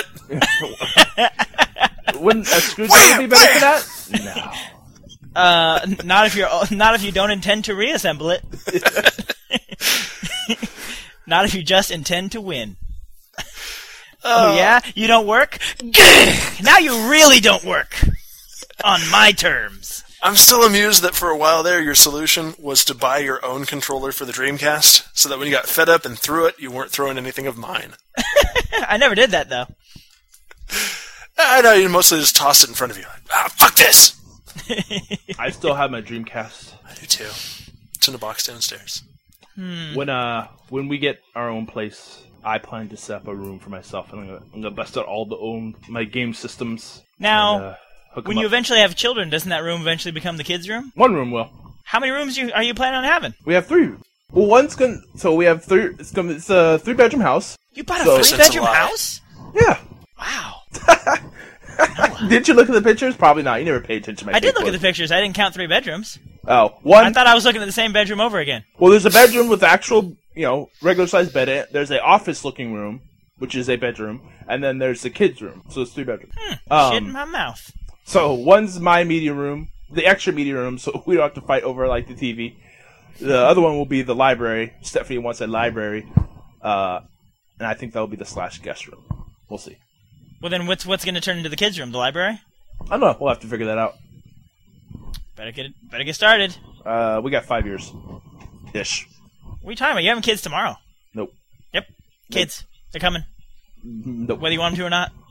it. Wouldn't a screwdriver be better for that? No. Uh, not if you're not if you don't intend to reassemble it. Not if you just intend to win. Oh yeah, you don't work? Gah! Now you really don't work on my terms. I'm still amused that for a while there, your solution was to buy your own controller for the Dreamcast, so that when you got fed up and threw it, you weren't throwing anything of mine. I never did that though. I know, you mostly just tossed it in front of you. Like, ah, fuck this! I still have my Dreamcast. I do too. It's in a box downstairs. When uh when we get our own place, I plan to set up a room for myself, and I'm gonna, I'm gonna bust out all the own my game systems. Now, and, uh, hook 'em when you up. eventually have children, doesn't that room eventually become the kids' room? One room will. How many rooms you, are you planning on having? We have three. Well, one's gonna. So we have three. It's gonna. It's a three bedroom house. You bought a So- three That's a bedroom lie. house? Yeah. Wow. Didn't you look at the pictures? Probably not. You never paid attention to my I did look at Facebook. the pictures. I didn't count three bedrooms. Oh, one. I thought I was looking at the same bedroom over again. Well, there's a bedroom with actual, you know, regular sized bed in it. There's a office looking room, which is a bedroom, and then there's the kids' room. So it's three bedrooms. Um, Shit in my mouth. So one's my media room, the extra media room, so we don't have to fight over like the T V. The other one will be the library. Stephanie wants a library, uh, and I think that'll be the slash guest room. We'll see. Well, then what's what's going to turn into the kids' room? The library? I don't know. We'll have to figure that out. Better get better get started. Uh, we got five years, ish. What are you talking about? You're having kids tomorrow. Nope. Yep. Kids. They're coming. Nope. Whether you want them to or not.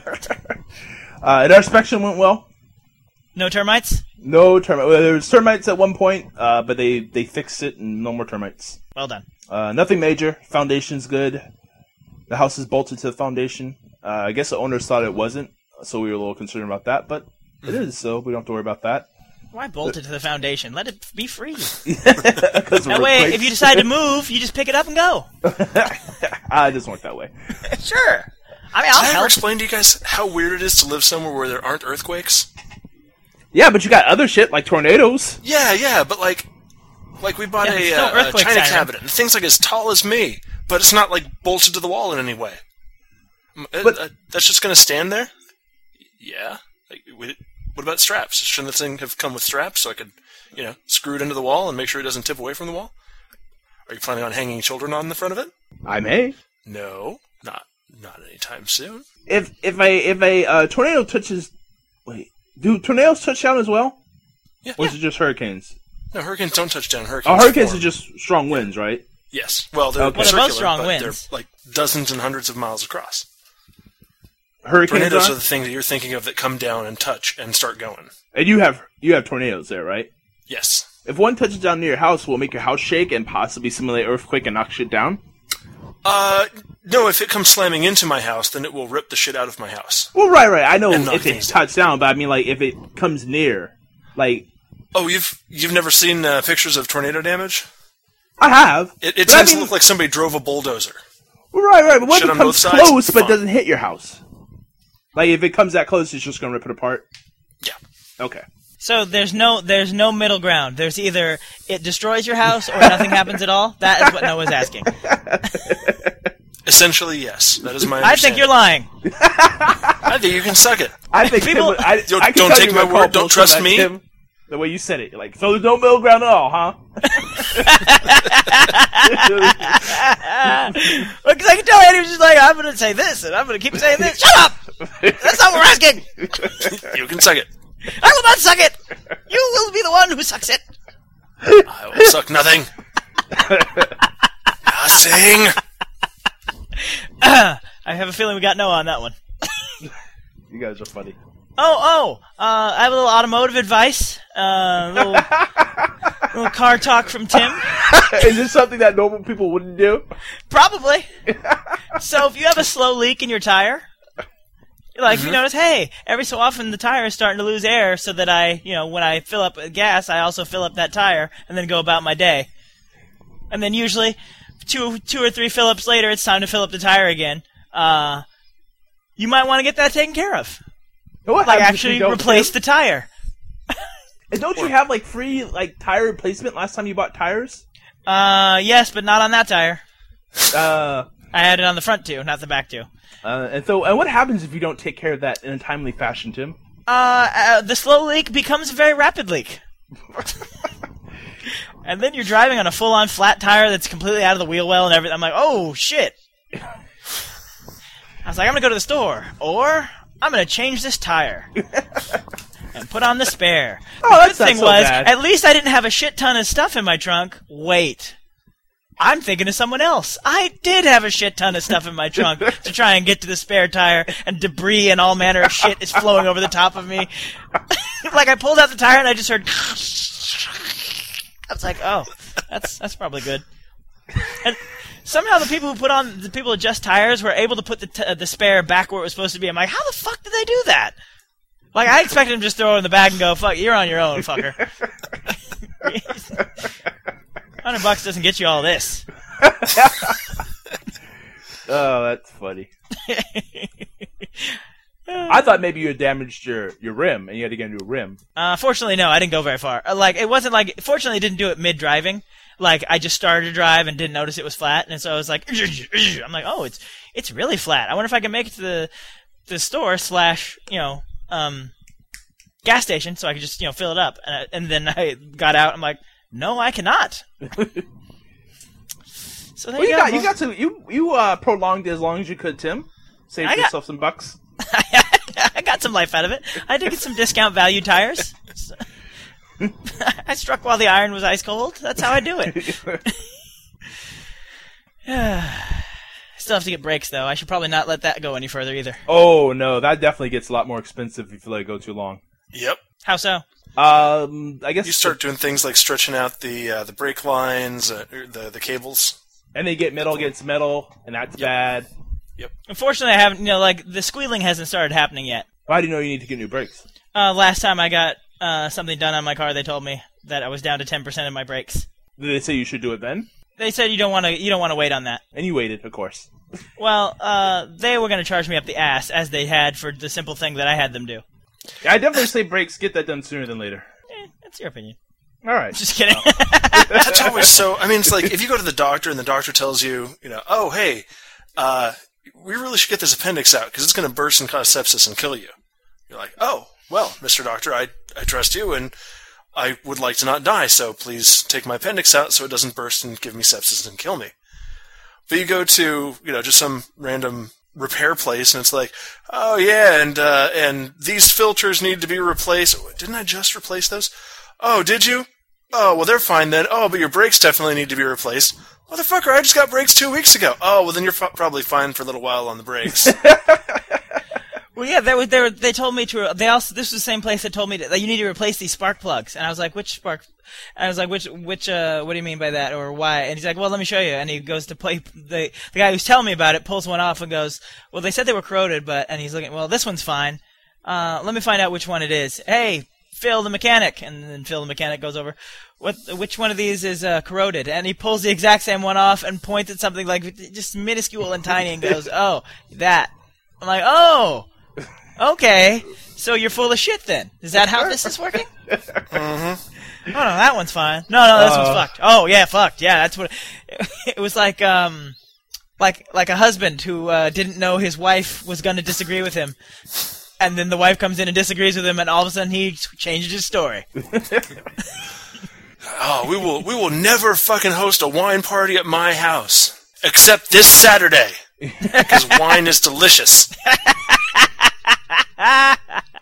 uh, and our inspection went well. No termites? No termites. Well, there was termites at one point, uh, but they, they fixed it and no more termites. Well done. Uh, nothing major. Foundation's good. The house is bolted to the foundation. Uh, I guess the owners thought it wasn't, so we were a little concerned about that, but it is, so we don't have to worry about that. Why bolt it to the foundation? Let it be free. 'Cause That we're way, great. if you decide to move, you just pick it up and go. Ah, it doesn't work that way. Sure. I mean, Did I'll I ever help. explain to you guys how weird it is to live somewhere where there aren't earthquakes? Yeah, but you got other shit like tornadoes. Yeah, yeah, but like, like we bought Yeah, there's a, no uh, a earthquake china siren. cabinet, and things like as tall as me, but it's not like bolted to the wall in any way. M- uh, But- uh, that's just going to stand there. Yeah. Like, would it, what about straps? Shouldn't the thing have come with straps so I could, you know, screw it into the wall and make sure it doesn't tip away from the wall? Are you planning on hanging children on the front of it? I may. No, not not anytime soon. If if a if a uh, tornado touches, wait, do tornadoes touch down as well? Yeah. Or is it just hurricanes? No, hurricanes don't touch down. Hurricanes. Oh, hurricanes form. are just strong winds, right? Yes. Well, they're Okay. Well, they're both circular, strong but winds. they're like dozens and hundreds of miles across. Hurricanes Tornadoes are? are the things that you're thinking of that come down and touch and start going. And you have you have tornadoes there, right? Yes. If one touches down near your house, will it make your house shake and possibly simulate earthquake and knock shit down? Uh, no, if it comes slamming into my house, then it will rip the shit out of my house. Well, right, right. I know And knock if it things down. touches down, but I mean, like, if it comes near, like, Oh, you've you've never seen uh, pictures of tornado damage? I have. It, it But I tends mean- to look like somebody drove a bulldozer. Right, right. But what if Shit it on both comes sides? close but Fine. doesn't hit your house? Like, if it comes that close, it's just gonna rip it apart. Yeah. Okay. So there's no there's no middle ground. There's either it destroys your house or nothing happens at all. That is what Noah's asking. Essentially, yes. That is my I think you're understanding. lying. I think you can suck it. I think People- Tim, I, Don't- I can don't tell take you my what word, called don't most of trust that, me. Tim, the way you said it, like, so there's no middle ground at all, huh? Because I can tell Andy was just like, I'm going to say this, and I'm going to keep saying this. Shut up! That's not what we're asking! You can suck it. I will not suck it! You will be the one who sucks it! I will suck nothing. Nothing. I have a feeling we got Noah on that one. You guys are funny. Oh, oh! Uh, I have a little automotive advice. Uh, little, little car talk from Tim. Is this something that normal people wouldn't do? Probably. So if you have a slow leak in your tire, like you notice, hey, every so often the tire is starting to lose air, so that I, you know, when I fill up gas, I also fill up that tire and then go about my day. And then usually, two, two or three fill-ups later, it's time to fill up the tire again. Uh, you might want to get that taken care of. What Like happens if you actually don't, replace Tim? the tire. And don't you have like free like tire replacement last time you bought tires? Uh, yes, but not on that tire. Uh, I had it on the front too, not the back too. uh, and so, and what happens if you don't take care of that in a timely fashion, Tim? Uh, uh the slow leak becomes a very rapid leak. And then you're driving on a full-on flat tire that's completely out of the wheel well and everything. I'm like, oh, shit. I was like, I'm going to go to the store. Or I'm going to change this tire. And put on the spare. Oh, the that's good not thing so was, bad. at least I didn't have a shit ton of stuff in my trunk. Wait. I'm thinking of someone else. I did have a shit ton of stuff in my trunk to try and get to the spare tire, and debris and all manner of shit is flowing over the top of me. Like, I pulled out the tire and I just heard... I was like, oh, that's that's probably good. And somehow the people who put on, the people who adjust tires were able to put the t- uh, the spare back where it was supposed to be. I'm like, how the fuck did they do that? Like, I expected them to just throw it in the bag and go, fuck, you're on your own, fucker. Hundred bucks doesn't get you all this. Oh, that's funny. I thought maybe you had damaged your, your rim and you had to get a new rim. Uh, fortunately, no, I didn't go very far. Uh, Like, it wasn't like, fortunately, I didn't do it mid-driving. Like, I just started to drive and didn't notice it was flat, and so I was like, I'm like, oh, it's it's really flat. I wonder if I can make it to the the store slash, you know, um, gas station so I could just, you know, fill it up. And, I, and then I got out, I'm like, no, I cannot. So there Well, you you go. got you got to you you uh, prolonged it as long as you could, Tim. Saved I got- yourself some bucks. I got some life out of it. I did get some discount value tires. So- I struck while the iron was ice cold. That's how I do it. Still have to get brakes, though. I should probably not let that go any further either. Oh no, that definitely gets a lot more expensive if you let it go too long. Yep. How so? Um, I guess You start doing things like stretching out the uh, the brake lines, uh, or the the cables. and they get metal against metal, and that's bad. Unfortunately, I haven't, you know, like, the squealing hasn't started happening yet. Why do you know you need to get new brakes? Uh, last time I got uh, something done on my car, they told me that I was down to ten percent of my brakes. Did they say you should do it then? They said you don't want to you don't want to wait on that. And you waited, of course. Well, uh, they were going to charge me up the ass, as they had for the simple thing that I had them do. Yeah, I definitely say brakes. Get that done sooner than later. Eh, that's your opinion. All right. Just kidding. That's always so. I mean, it's like if you go to the doctor and the doctor tells you, you know, oh hey, uh, we really should get this appendix out because it's going to burst and cause sepsis and kill you. You're like, oh, well, Mister Doctor, I, I trust you, and I would like to not die, so please take my appendix out so it doesn't burst and give me sepsis and kill me. But you go to, you know, just some random repair place, and it's like, oh, yeah, and uh, and these filters need to be replaced. Didn't I just replace those? Oh, did you? Oh, well, they're fine then. Oh, but your brakes definitely need to be replaced. Motherfucker, I just got brakes two weeks ago. Oh, well, then you're f- probably fine for a little while on the brakes. Well, yeah, they were, they were, they told me to, they also, this was the same place that told me that, that you need to replace these spark plugs. And I was like, which spark, and I was like, which, which, uh, what do you mean by that, or why? And he's like, well, let me show you. And he goes to play, the, the guy who's telling me about it pulls one off and goes, well, they said they were corroded, but, and he's looking, well, this one's fine. Uh, let me find out which one it is. Hey, Phil the mechanic. And then Phil the mechanic goes over, what, which one of these is, uh, corroded? And he pulls the exact same one off and points at something like, just minuscule and tiny and goes, oh, that. I'm like, oh! Okay, so you're full of shit then. Is that how this is working? Mm-hmm. Oh, no, that one's fine. No, no, this uh, one's fucked. Oh, yeah, fucked. Yeah, that's what it, it was like. Um, like like a husband who uh, didn't know his wife was going to disagree with him, and then the wife comes in and disagrees with him, and all of a sudden he changes his story. Oh, we will we will never fucking host a wine party at my house except this Saturday because wine is delicious. I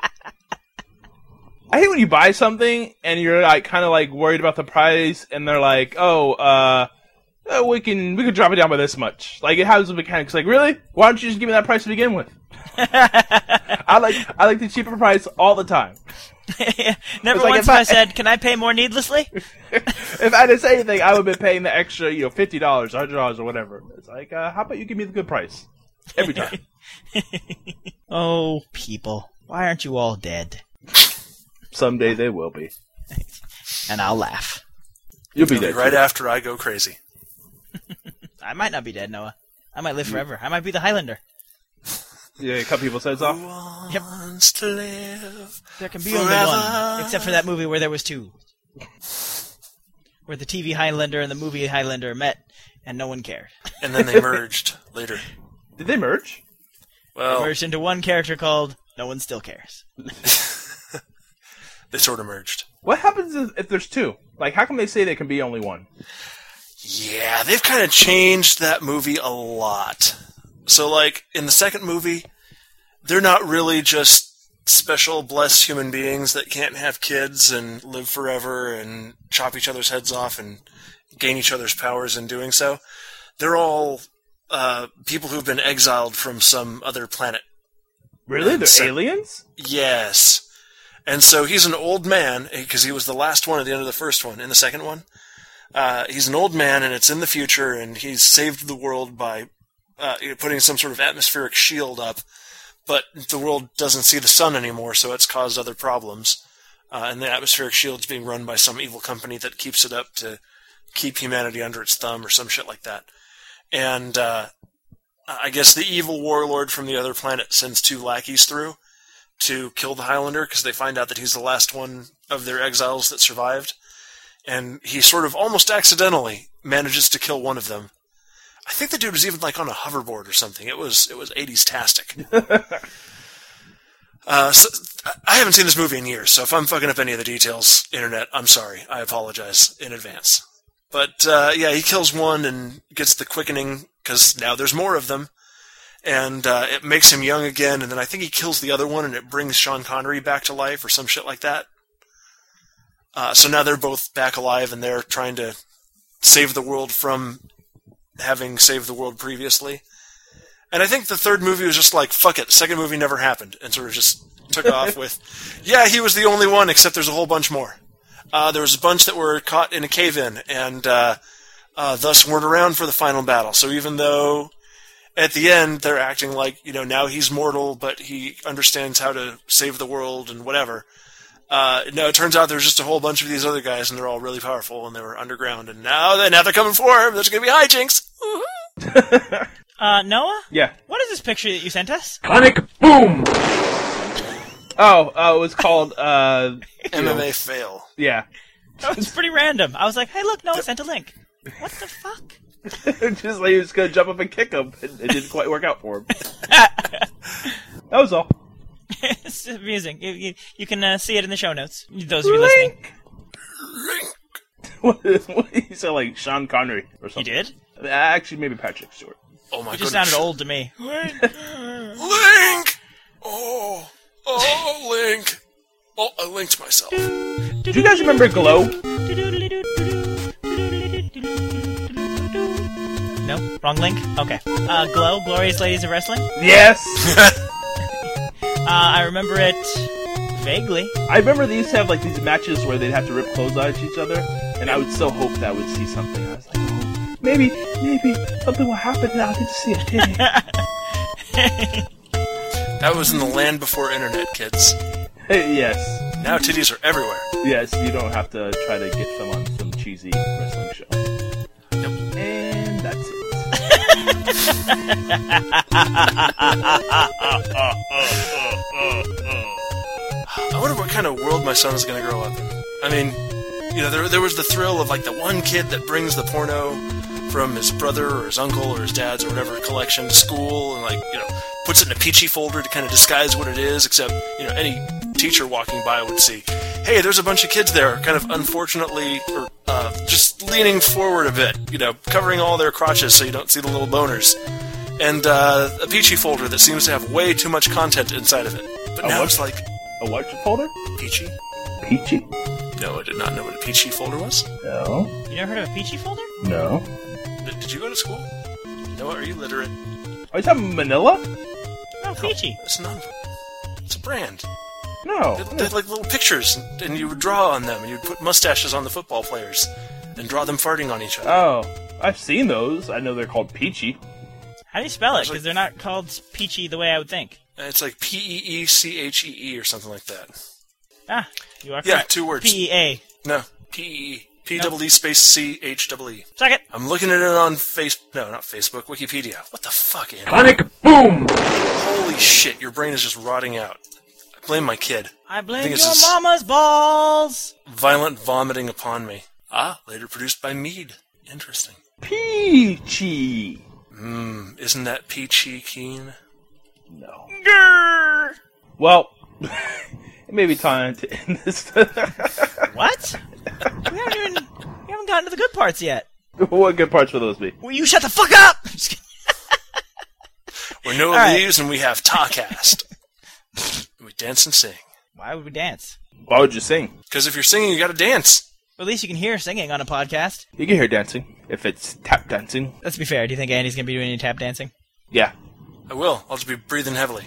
hate when you buy something and you're like kind of like worried about the price, and they're like, "Oh, uh, uh, we can we can drop it down by this much." Like it has the mechanics. Like, really? Why don't you just give me that price to begin with? I like I like the cheaper price all the time. Never like, once I, I said, "Can I pay more needlessly?" If I didn't say anything, I would have been paying the extra, you know, fifty dollars, hundred dollars, or whatever. It's like, uh, how about you give me the good price every time? Oh, people. Why aren't you all dead? Someday they will be. And I'll laugh. You'll be It'll dead. Be right too. after I go crazy. I might not be dead, Noah. I might live forever. I might be the Highlander. Yeah, cut people's heads off. Yep. Wants to live There can be forever. only one. Except for that movie where there was two. Where the T V Highlander and the movie Highlander met, and no one cared. And then they merged later. Did they merge? Well, Merged into one character called No One Still Cares. they sort of merged. What happens if, if there's two? Like, how come they say there can be only one? Yeah, they've kind of changed that movie a lot. So, like, in the second movie, they're not really just special blessed human beings that can't have kids and live forever and chop each other's heads off and gain each other's powers in doing so. They're all uh, people who've been exiled from some other planet. Really? And They're so- aliens? Yes. And so he's an old man, because he was the last one at the end of the first one, in the second one. Uh, he's an old man, and it's in the future, and he's saved the world by uh, putting some sort of atmospheric shield up, but the world doesn't see the sun anymore, so it's caused other problems. Uh, and the atmospheric shield's being run by some evil company that keeps it up to keep humanity under its thumb or some shit like that. And uh, I guess the evil warlord from the other planet sends two lackeys through to kill the Highlander because they find out that he's the last one of their exiles that survived. And he sort of almost accidentally manages to kill one of them. I think the dude was even like on a hoverboard or something. It was it was eighties-tastic. uh, so, I haven't seen this movie in years, so if I'm fucking up any of the details, internet, I'm sorry. I apologize in advance. But uh, yeah, he kills one and gets the quickening because now there's more of them. And uh, it makes him young again, and then I think he kills the other one, and it brings Sean Connery back to life or some shit like that. Uh, so now they're both back alive, and they're trying to save the world from having saved the world previously. And I think the third movie was just like, fuck it, the second movie never happened, and sort of just took off with, yeah, he was the only one, except there's a whole bunch more. Uh, there was a bunch that were caught in a cave-in, and uh, uh, thus weren't around for the final battle. So even though at the end they're acting like, you know, now he's mortal, but he understands how to save the world and whatever, Uh, no, it turns out there's just a whole bunch of these other guys, and they're all really powerful, and they were underground, and now, they, now they're coming for him. There's going to be hijinks. Uh, Noah? Yeah. What is this picture that you sent us? Sonic boom! Oh, uh, it was called, uh... M M A fail. Yeah. Oh, it's pretty random. I was like, hey, look, Noah sent a link. What the fuck? Just like he was going to jump up and kick him, and it didn't quite work out for him. That was all. It's amusing. You, you, you can uh, see it in the show notes, those of you listening. What, what you sound like Sean Connery or You something. did? Actually, maybe Patrick Stewart. Oh my You just goodness. sounded old to me. Link! Oh, oh, Link! Oh, I linked myself. Do you guys remember Glow? No? Wrong link? Okay. Uh, Glow, Glorious Ladies of Wrestling. Yes! Uh, I remember it vaguely. I remember they used to have like these matches where they'd have to rip clothes out of each other, and I would so hope that I would see something. I was like, oh, maybe, maybe something will happen and I'll get to see a titty. That was in the land before internet, kids. Yes. Now titties are everywhere. Yes, you don't have to try to get them on some cheesy wrestling show. Yep. And that's it. I wonder what kind of world my son is going to grow up in. I mean, you know, there there was the thrill of like the one kid that brings the porno from his brother or his uncle or his dad's or whatever collection to school and like, you know, puts it in a peachy folder to kind of disguise what it is, except, you know, any teacher walking by would see, hey, there's a bunch of kids there, kind of unfortunately, or uh, just leaning forward a bit, you know, covering all their crotches so you don't see the little boners. And uh, a peachy folder that seems to have way too much content inside of it. But A now what? it's like, A what folder? peachy? Peachy? No, I did not know what a peachy folder was. No. You never heard of a Peachy folder? No. Did, did you go to school? No, are you literate? Are you talking Manila? No, Peachy. It's not. It's a brand. No. They, they had like little pictures, and, and you would draw on them, and you'd put mustaches on the football players, and draw them farting on each other. Oh, I've seen those. I know they're called Peachy. How do you spell it? It's like- Because they're not called Peachy the way I would think. And it's like P E E C H E E or something like that. Ah, you are Yeah, correct. two words. P E A. No, P E E. P double E space C H double E. Suck it. I'm looking at it on face. No, not Facebook. Wikipedia. What the fuck, Andy? Panic boom! Holy shit! Your brain is just rotting out. I blame my kid. I blame think your it's just- mama's balls. Violent vomiting upon me. Ah, later produced by Mead. Interesting. Peachy. Mmm, isn't that peachy keen? No. Grrr. Well, it may be time to end this. What? we haven't even we haven't gotten to the good parts yet. What good parts will those be? Will you shut the fuck up? Just kidding. We're Noah All right. Leaves and we have Talkcast. We dance and sing. Why would we dance? Why would you sing? Because if you're singing, you gotta dance. Well, at least you can hear singing on a podcast. You can hear dancing if it's tap dancing. Let's be fair. Do you think Andy's gonna be doing any tap dancing? Yeah. I will. I'll just be breathing heavily.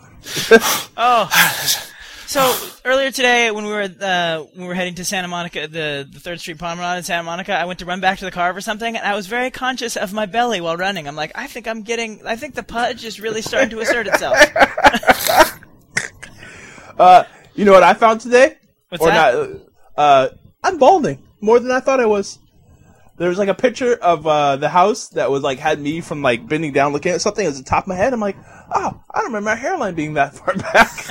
Oh. So earlier today, when we were uh, when we were heading to Santa Monica, the the Third Street Promenade in Santa Monica, I went to run back to the car for something, and I was very conscious of my belly while running. I'm like, I think I'm getting, I think the pudge is really starting to assert itself. Uh, you know what I found today? What's or that? not? Uh, I'm balding more than I thought I was. There was like a picture of uh, the house that was like had me from like bending down looking at something at the top of my head. I'm like, oh, I don't remember my hairline being that far back.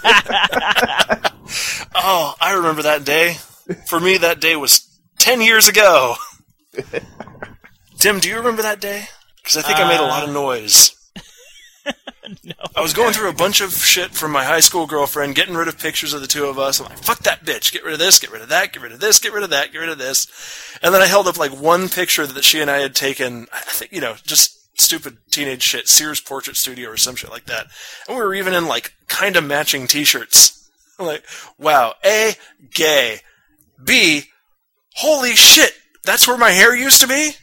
Oh, I remember that day. For me, that day was ten years ago. Tim, do you remember that day? Because I think I made a lot of noise. No. I was going through a bunch of shit from my high school girlfriend, getting rid of pictures of the two of us. I'm like, fuck that bitch. Get rid of this, get rid of that, get rid of this, get rid of that, get rid of this. And then I held up like one picture that she and I had taken, I think, you know, just stupid teenage shit, Sears Portrait Studio or some shit like that. And we were even in like kind of matching t-shirts. I'm like, wow, A, gay. B, holy shit, that's where my hair used to be?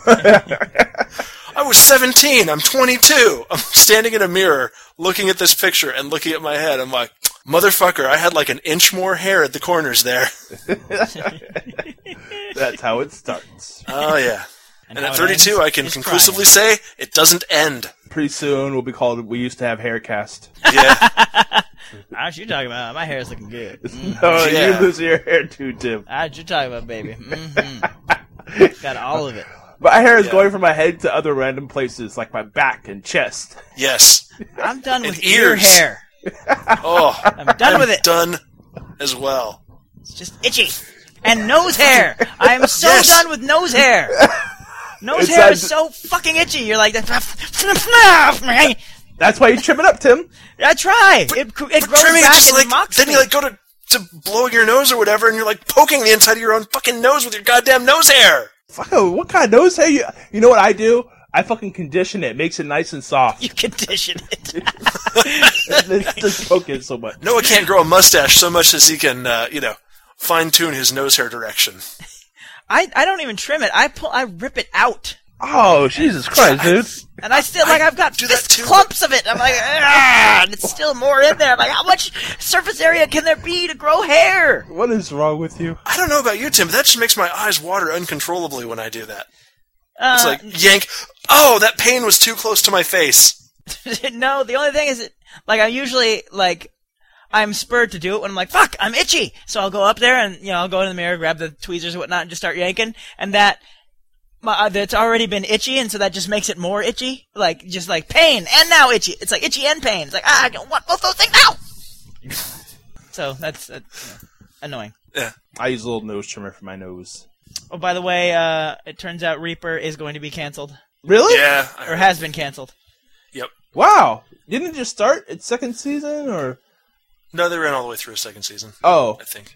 I was seventeen. I'm twenty-two. I'm standing in a mirror looking at this picture and looking at my head. I'm like, motherfucker, I had like an inch more hair at the corners there. That's how it starts. Oh, yeah. And, how at it thirty-two, ends I can is conclusively say it doesn't end. Pretty soon we'll be called. We used to have Haircast. Yeah. crying. What you talking about? My hair is looking good. Mm. Oh, Yeah. you lose your hair too, Tim. What you talking about, baby? Mm-hmm. Got all of it. My hair is Yeah. going from my head to other random places, like my back and chest. Yes. I'm done And with ear ears. hair. Oh, I'm done I'm with it. done as well. It's just itchy. And nose hair. I am so Yes. done with nose hair. Nose It's hair not- is so fucking itchy. You're like, That's why you trim it up, Tim. I try. It, it But grows trimming back it just and like mocks then me. you like go to to blow your nose or whatever, and you're like poking the inside of your own fucking nose with your goddamn nose hair. Fuck, what kind of nose hair you? You know what I do? I fucking condition it. Makes it nice and soft. You condition it. It's just poke it so much. Noah can't grow a mustache so much as he can, uh, you know, fine tune his nose hair direction. I, I don't even trim it. I pull. I rip it out. Oh, Jesus Christ, dude. And I still, like, I've got do that fist too, clumps of it. I'm like, ah, and it's still more in there. I'm like, how much surface area can there be to grow hair? What is wrong with you? I don't know about you, Tim, but that just makes my eyes water uncontrollably when I do that. Uh, It's like, yank. Oh, that pain was too close to my face. no, the only thing is, that, like, I usually, like, I'm spurred to do it when I'm like, fuck, I'm itchy. So I'll go up there and, you know, I'll go in the mirror, grab the tweezers and whatnot, and just start yanking. And that, my, uh, that's already been itchy, and so that just makes it more itchy. Like, just like pain and now itchy. It's like itchy and pain. It's like, ah, I don't want both those things now. So that's, that's you know, annoying. Yeah. I use a little nose trimmer for my nose. Oh, by the way, uh, it turns out Reaper is going to be canceled. Really? Yeah. I Or heard. has been canceled. Yep. Wow. Didn't it just start its second season, or? No, they ran all the way through a second season, Oh. I think.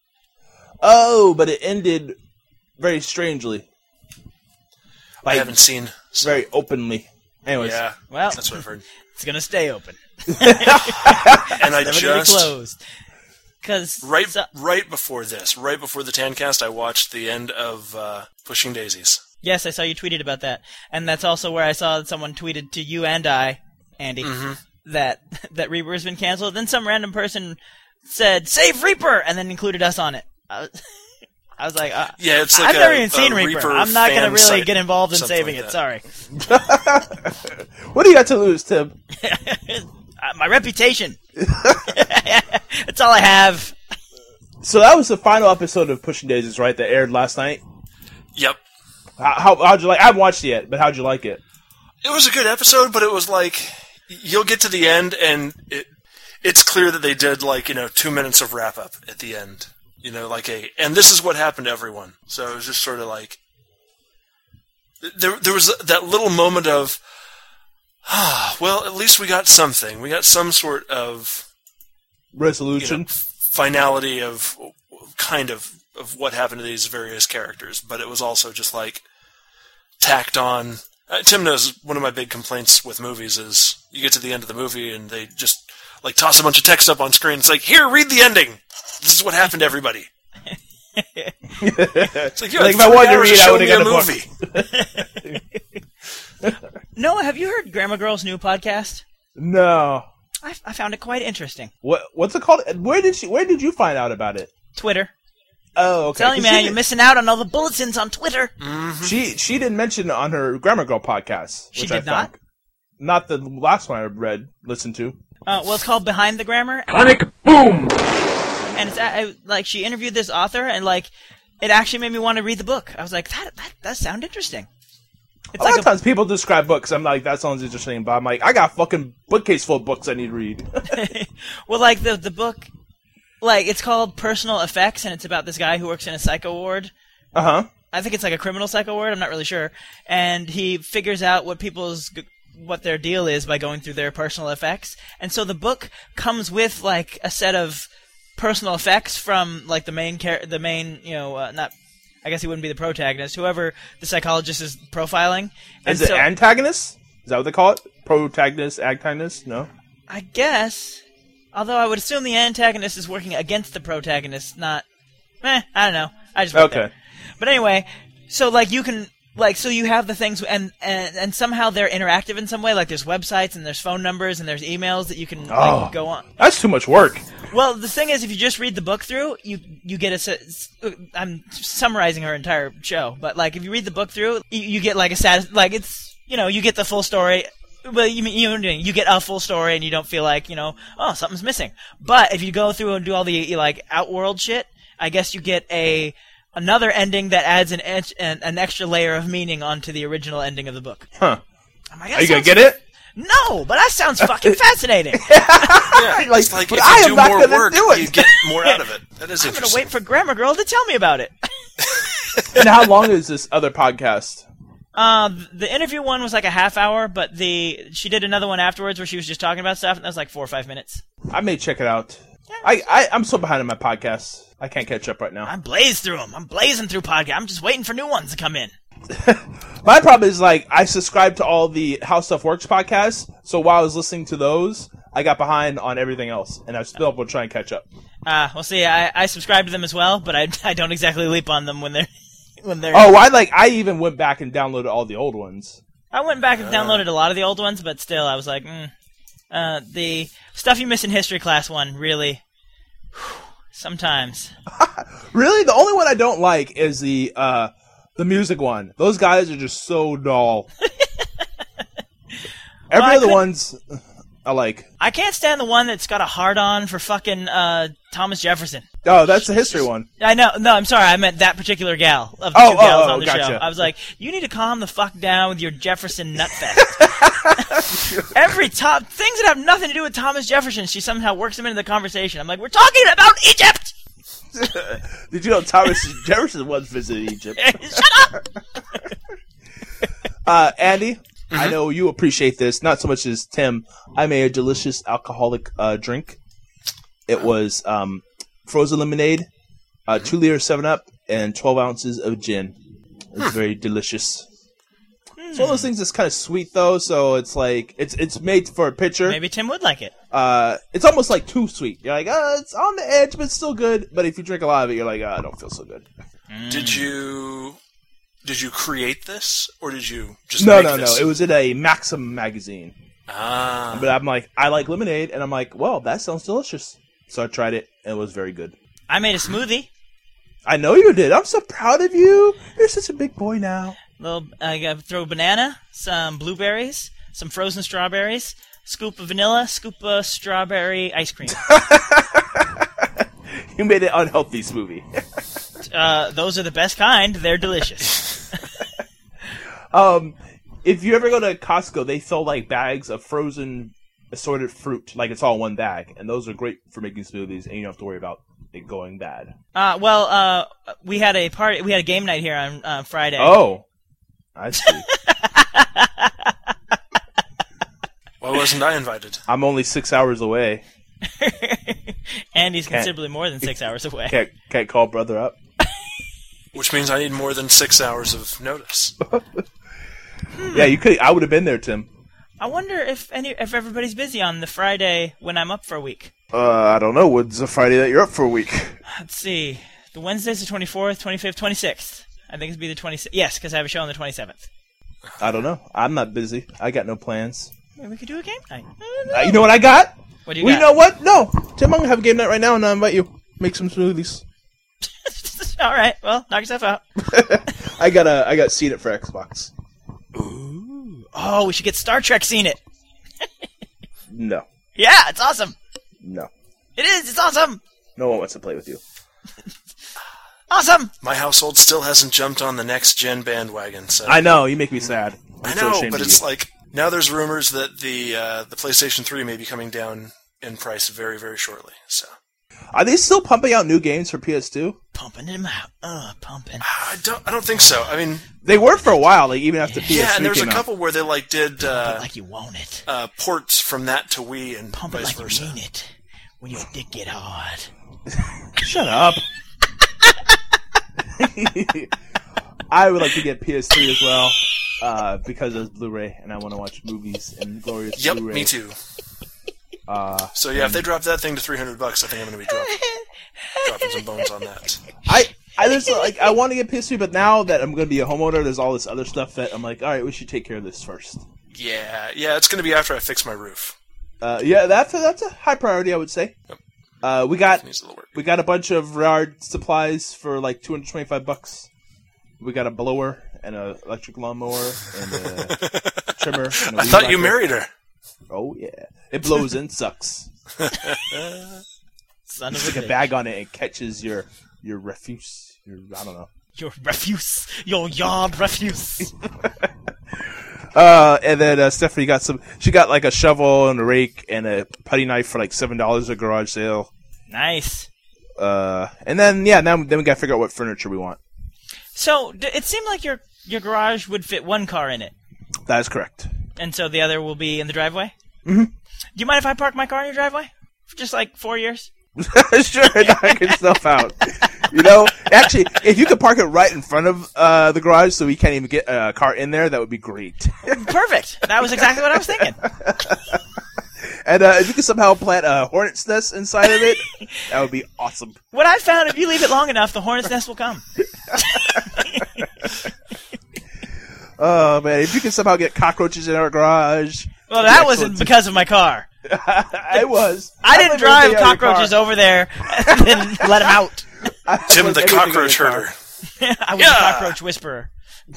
Oh, but it ended very strangely. I Like, haven't seen. So, very openly. Anyways. yeah, Well, that's what I've heard. it's going to stay open. And I Never going to be just closed. Cause right so- right before this, right before the Tancast, I watched the end of uh, Pushing Daisies. Yes, I saw you tweeted about that. And that's also where I saw that someone tweeted to you and I, Andy, Mm-hmm. that that Reaper has been canceled. Then some random person said, "Save Reaper!" and then included us on it. I was, I was like, uh, Yeah, it's like I've a, never even seen a Reaper. Reaper I'm not going to fan really site, get involved in something saving like it. that. Sorry. What do you got to lose, Tim? Uh, my reputation. That's all I have. So that was the final episode of Pushing Daisies, right? That aired last night. Yep. How, how how'd you like? I haven't watched it yet, but how'd you like it? It was a good episode, but it was like you'll get to the end, and it it's clear that they did like you know two minutes of wrap up at the end. You know, like a and this is what happened to everyone. So it was just sort of like there there was that little moment of ah, well, at least we got something. We got some sort of Resolution. you know, finality of kind of of what happened to these various characters, but it was also just like tacked on. Uh, Tim knows one of my big complaints with movies is you get to the end of the movie and they just like toss a bunch of text up on screen. It's like, here, read the ending. This is what happened to everybody. It's like, yeah, Like, if I three wanted to hours read, I show would've me a got a book. movie. Noah, have you heard Grandma Girl's new podcast? No. I, I found it quite interesting. What what's it called? Where did she? Where did you find out about it? Twitter. Oh, okay. Tell you, 'Cause man, she, you're did- missing out on all the bulletins on Twitter. she she didn't mention it on her Grammar Girl podcast. She which did I found. not? Not the last one I read, listened to. Uh, well, it's called Behind the Grammar. Panic boom! And it's uh, like she interviewed this author, and like it actually made me want to read the book. I was like, that that does sound interesting. It's A lot like of times people describe books. I'm like, that sounds interesting, but I'm like, I got a fucking bookcase full of books I need to read. a, well, like the the book, like it's called Personal Effects, and it's about this guy who works in a psycho ward. Uh huh. I think it's like a criminal psycho ward. I'm not really sure, and he figures out what people's what their deal is by going through their personal effects, and so the book comes with like a set of personal effects from like the main char- the main you know uh, not. I guess he wouldn't be the protagonist. Whoever the psychologist is profiling. And Is it so, antagonist? Is that what they call it? Protagonist, antagonist? No. I guess. Although I would assume the antagonist is working against the protagonist, not. Eh, I don't know. I just went Okay. there. But anyway, so like you can like so you have the things and, and and somehow they're interactive in some way. Like there's websites and there's phone numbers and there's emails that you can Oh. like go on. That's too much work. Well, the thing is, if you just read the book through, you you get a. s- I'm summarizing her entire show, but like if you read the book through, you, you get like a satis- like it's you know you get the full story. Well, you mean you know what I mean? You get a full story, and you don't feel like you know oh something's missing. But if you go through and do all the like outworld shit, I guess you get a another ending that adds an ed- an, an extra layer of meaning onto the original ending of the book. Huh. I'm like, that Are you gonna sounds- get it? No, but that sounds fucking fascinating. Yeah, Like, it's like but if I you am do not more gonna work, do it. you get more out of it. That is I'm gonna interesting. wait for Grammar Girl to tell me about it. And how long is this other podcast? Uh, the interview one was like a half hour, but the she did another one afterwards where she was just talking about stuff, and that was like four or five minutes. I may check it out. I, I, I'm so behind in my podcasts. I can't catch up right now. I'm blazed through them. I'm blazing through podcasts. I'm just waiting for new ones to come in. My problem is, like, I subscribe to all the How Stuff Works podcasts, so while I was listening to those, I got behind on everything else, and I still will try and catch up. Uh, well, see, I, I subscribe to them as well, but I, I don't exactly leap on them when they're... when they're. Oh, I like. I even went back and downloaded all the old ones. I went back and downloaded a lot of the old ones, but still, I was like, mm. uh, the Stuff You Miss in History Class one, really... Sometimes. Really? The only one I don't like is the uh, the music one. Those guys are just so dull. Every well, other ones I like. I can't stand the one that's got a hard-on for fucking uh, Thomas Jefferson. Oh, that's the history one. I know. No, I'm sorry. I meant that particular gal of the oh, two gals oh, on the gotcha. show. I was like, you need to calm the fuck down with your Jefferson nutfest. Every top things that have nothing to do with Thomas Jefferson, she somehow works them into the conversation. I'm like, we're talking about Egypt. Did you know Thomas Jefferson once visited Egypt? Shut up. uh, Andy, mm-hmm. I know you appreciate this, not so much as Tim. I made a delicious alcoholic uh, drink. It was um, frozen lemonade, uh, two liter seven up, and twelve ounces of gin. It was very delicious. It's one of those things that's kind of sweet, though, so it's like, it's it's made for a pitcher. Maybe Tim would like it. Uh, it's almost like too sweet. You're like, oh, it's on the edge, but it's still good. But if you drink a lot of it, you're like, oh, I don't feel so good. Mm. Did you did you create this, or did you just No, make no, this? no. It was in a Maxim magazine. Ah. But I'm like, I like lemonade, and I'm like, well, that sounds delicious. So I tried it, and it was very good. I made a smoothie. I know you did. I'm so proud of you. You're such a big boy now. Little, I got throw banana, some blueberries, some frozen strawberries, scoop of vanilla, scoop of strawberry ice cream. You made an unhealthy smoothie. uh, those are the best kind. They're delicious. um, if you ever go to Costco, they sell like bags of frozen assorted fruit, like it's all one bag, and those are great for making smoothies, and you don't have to worry about it going bad. Uh, well, uh, we had a party, we had a game night here on uh, Friday. Oh, I see. Why wasn't I invited? I'm only six hours away. Andy's Can't- considerably more than six hours away. Can't can't call brother up. Which means I need more than six hours of notice. Yeah, you could. I would have been there, Tim. I wonder if any if everybody's busy on the Friday when I'm up for a week. Uh, I don't know. When's the Friday that you're up for a week? Let's see. The Wednesday's the twenty-fourth, twenty-fifth, twenty-sixth. I think it'd be the twenty-sixth. Yes, because I have a show on the twenty-seventh. I don't know. I'm not busy. I got no plans. Maybe we could do a game night. Uh, you know what I got? What do you well, got? you know what? No, Tim, I'm gonna have a game night right now, and I'll invite you. Make some smoothies. All right. Well, knock yourself out. I got a. I got Seed It for Xbox. Ooh. Oh, we should get Star Trek Seen It. No. Yeah, it's awesome. No. It is. It's awesome. No one wants to play with you. Awesome. My household still hasn't jumped on the next gen bandwagon. So I know. You make me sad. I'm I so know, ashamed but of it's you. like now there's rumors that the uh, the PlayStation three may be coming down in price very very shortly. So Are they still pumping out new games for P S two? Pumping them out. Uh, pumping. I don't I don't think so. I mean, They were for a while, like even after P S three yeah, and there's a came out. couple where they like did Pump uh, it like you want it. uh, ports from that to Wii and Pump it vice like versa. you mean it. When your dick get hard. Shut up. I would like to get P S three as well, uh, because of Blu-ray, and I want to watch movies and glorious Yep, Blu-ray. me too. Uh, So yeah, if they drop that thing to three hundred bucks, I think I'm going to be dropping, dropping some bones on that. I, I there's like I want to get P S three, but now that I'm going to be a homeowner, there's all this other stuff that I'm like, all right, we should take care of this first. Yeah, yeah, it's going to be after I fix my roof. Uh, yeah, that's a, that's a high priority, I would say. Yep. Uh, we got Needs a little work. we got a bunch of yard supplies for like two hundred twenty-five bucks. We got a blower and an electric lawnmower and a trimmer. And a I weed thought you whacker. married her. Oh yeah, it blows and sucks. Son of Stick a a bitch. bag on it and catches your your refuse. Your I don't know. Your refuse. Your yard refuse. Uh, and then uh, Stephanie got some. She got like a shovel and a rake and a putty knife for like seven dollars at a garage sale. Nice. Uh, and then yeah, now then we got to figure out what furniture we want. So, d- it seemed like your your garage would fit one car in it, That is correct. and so the other will be in the driveway? Mm-hmm. Do you mind if I park my car in your driveway? For just like four years? Sure, knock yourself out. You know, actually, if you could park it right in front of uh, the garage so we can't even get a car in there, that would be great. Perfect. That was exactly what I was thinking. And uh, if you could somehow plant a hornet's nest inside of it, that would be awesome. What I found, if you leave it long enough, the hornet's nest will come. Oh, man, if you could somehow get cockroaches in our garage. Well, that wasn't because of my car. I was. I didn't I drive cockroaches over there and then let them out. Tim the cockroach herder. I was Yeah. a cockroach whisperer.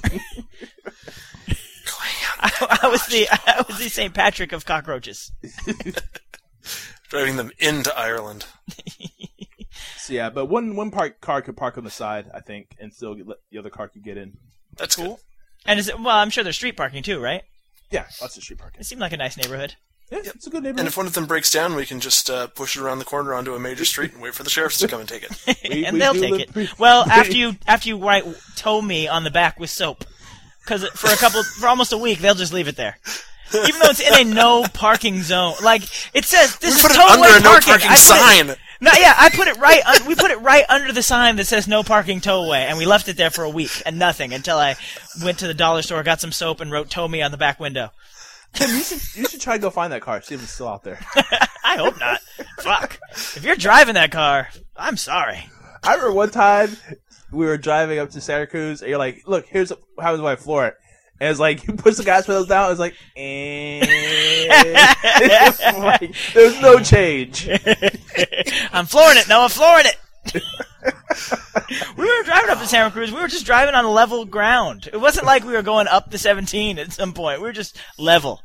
I, I was the I was the Saint Patrick of cockroaches. Driving them into Ireland. So, yeah, but one one park car could park on the side, I think, and still get, let the other car could get in. That's cool. And is it, well, I'm sure there's street parking too, right? Yeah, lots of street parking. It seemed like a nice neighborhood. Yeah, it's a good neighborhood. And if one of them breaks down, we can just uh, push it around the corner onto a major street and wait for the sheriffs to come and take it. We- and we they'll do take live it. pretty- Well, after you after you write "tow me" on the back with soap, because for a couple for almost a week they'll just leave it there, even though it's in a no parking zone. Like it says, this We is put it tow-away under a no parking. parking I put sign. It, no, yeah, I put it right. Un- we put it right under the sign that says "no parking tow-away," and we left it there for a week and nothing until I went to the dollar store, got some soap, and wrote "tow me" on the back window. Tim, you should, you should try to go find that car, see if it's still out there. I hope not. Fuck. If you're driving that car, I'm sorry. I remember one time we were driving up to Santa Cruz, and you're like, look, here's how do I floor it. And it's like, you push the gas pedals down, it's like, eh. It's like, there's no change. I'm flooring it. No, I'm flooring it. We were driving up to Santa Cruz. We were just driving on level ground. It wasn't like we were going up the seventeen at some point. We were just level.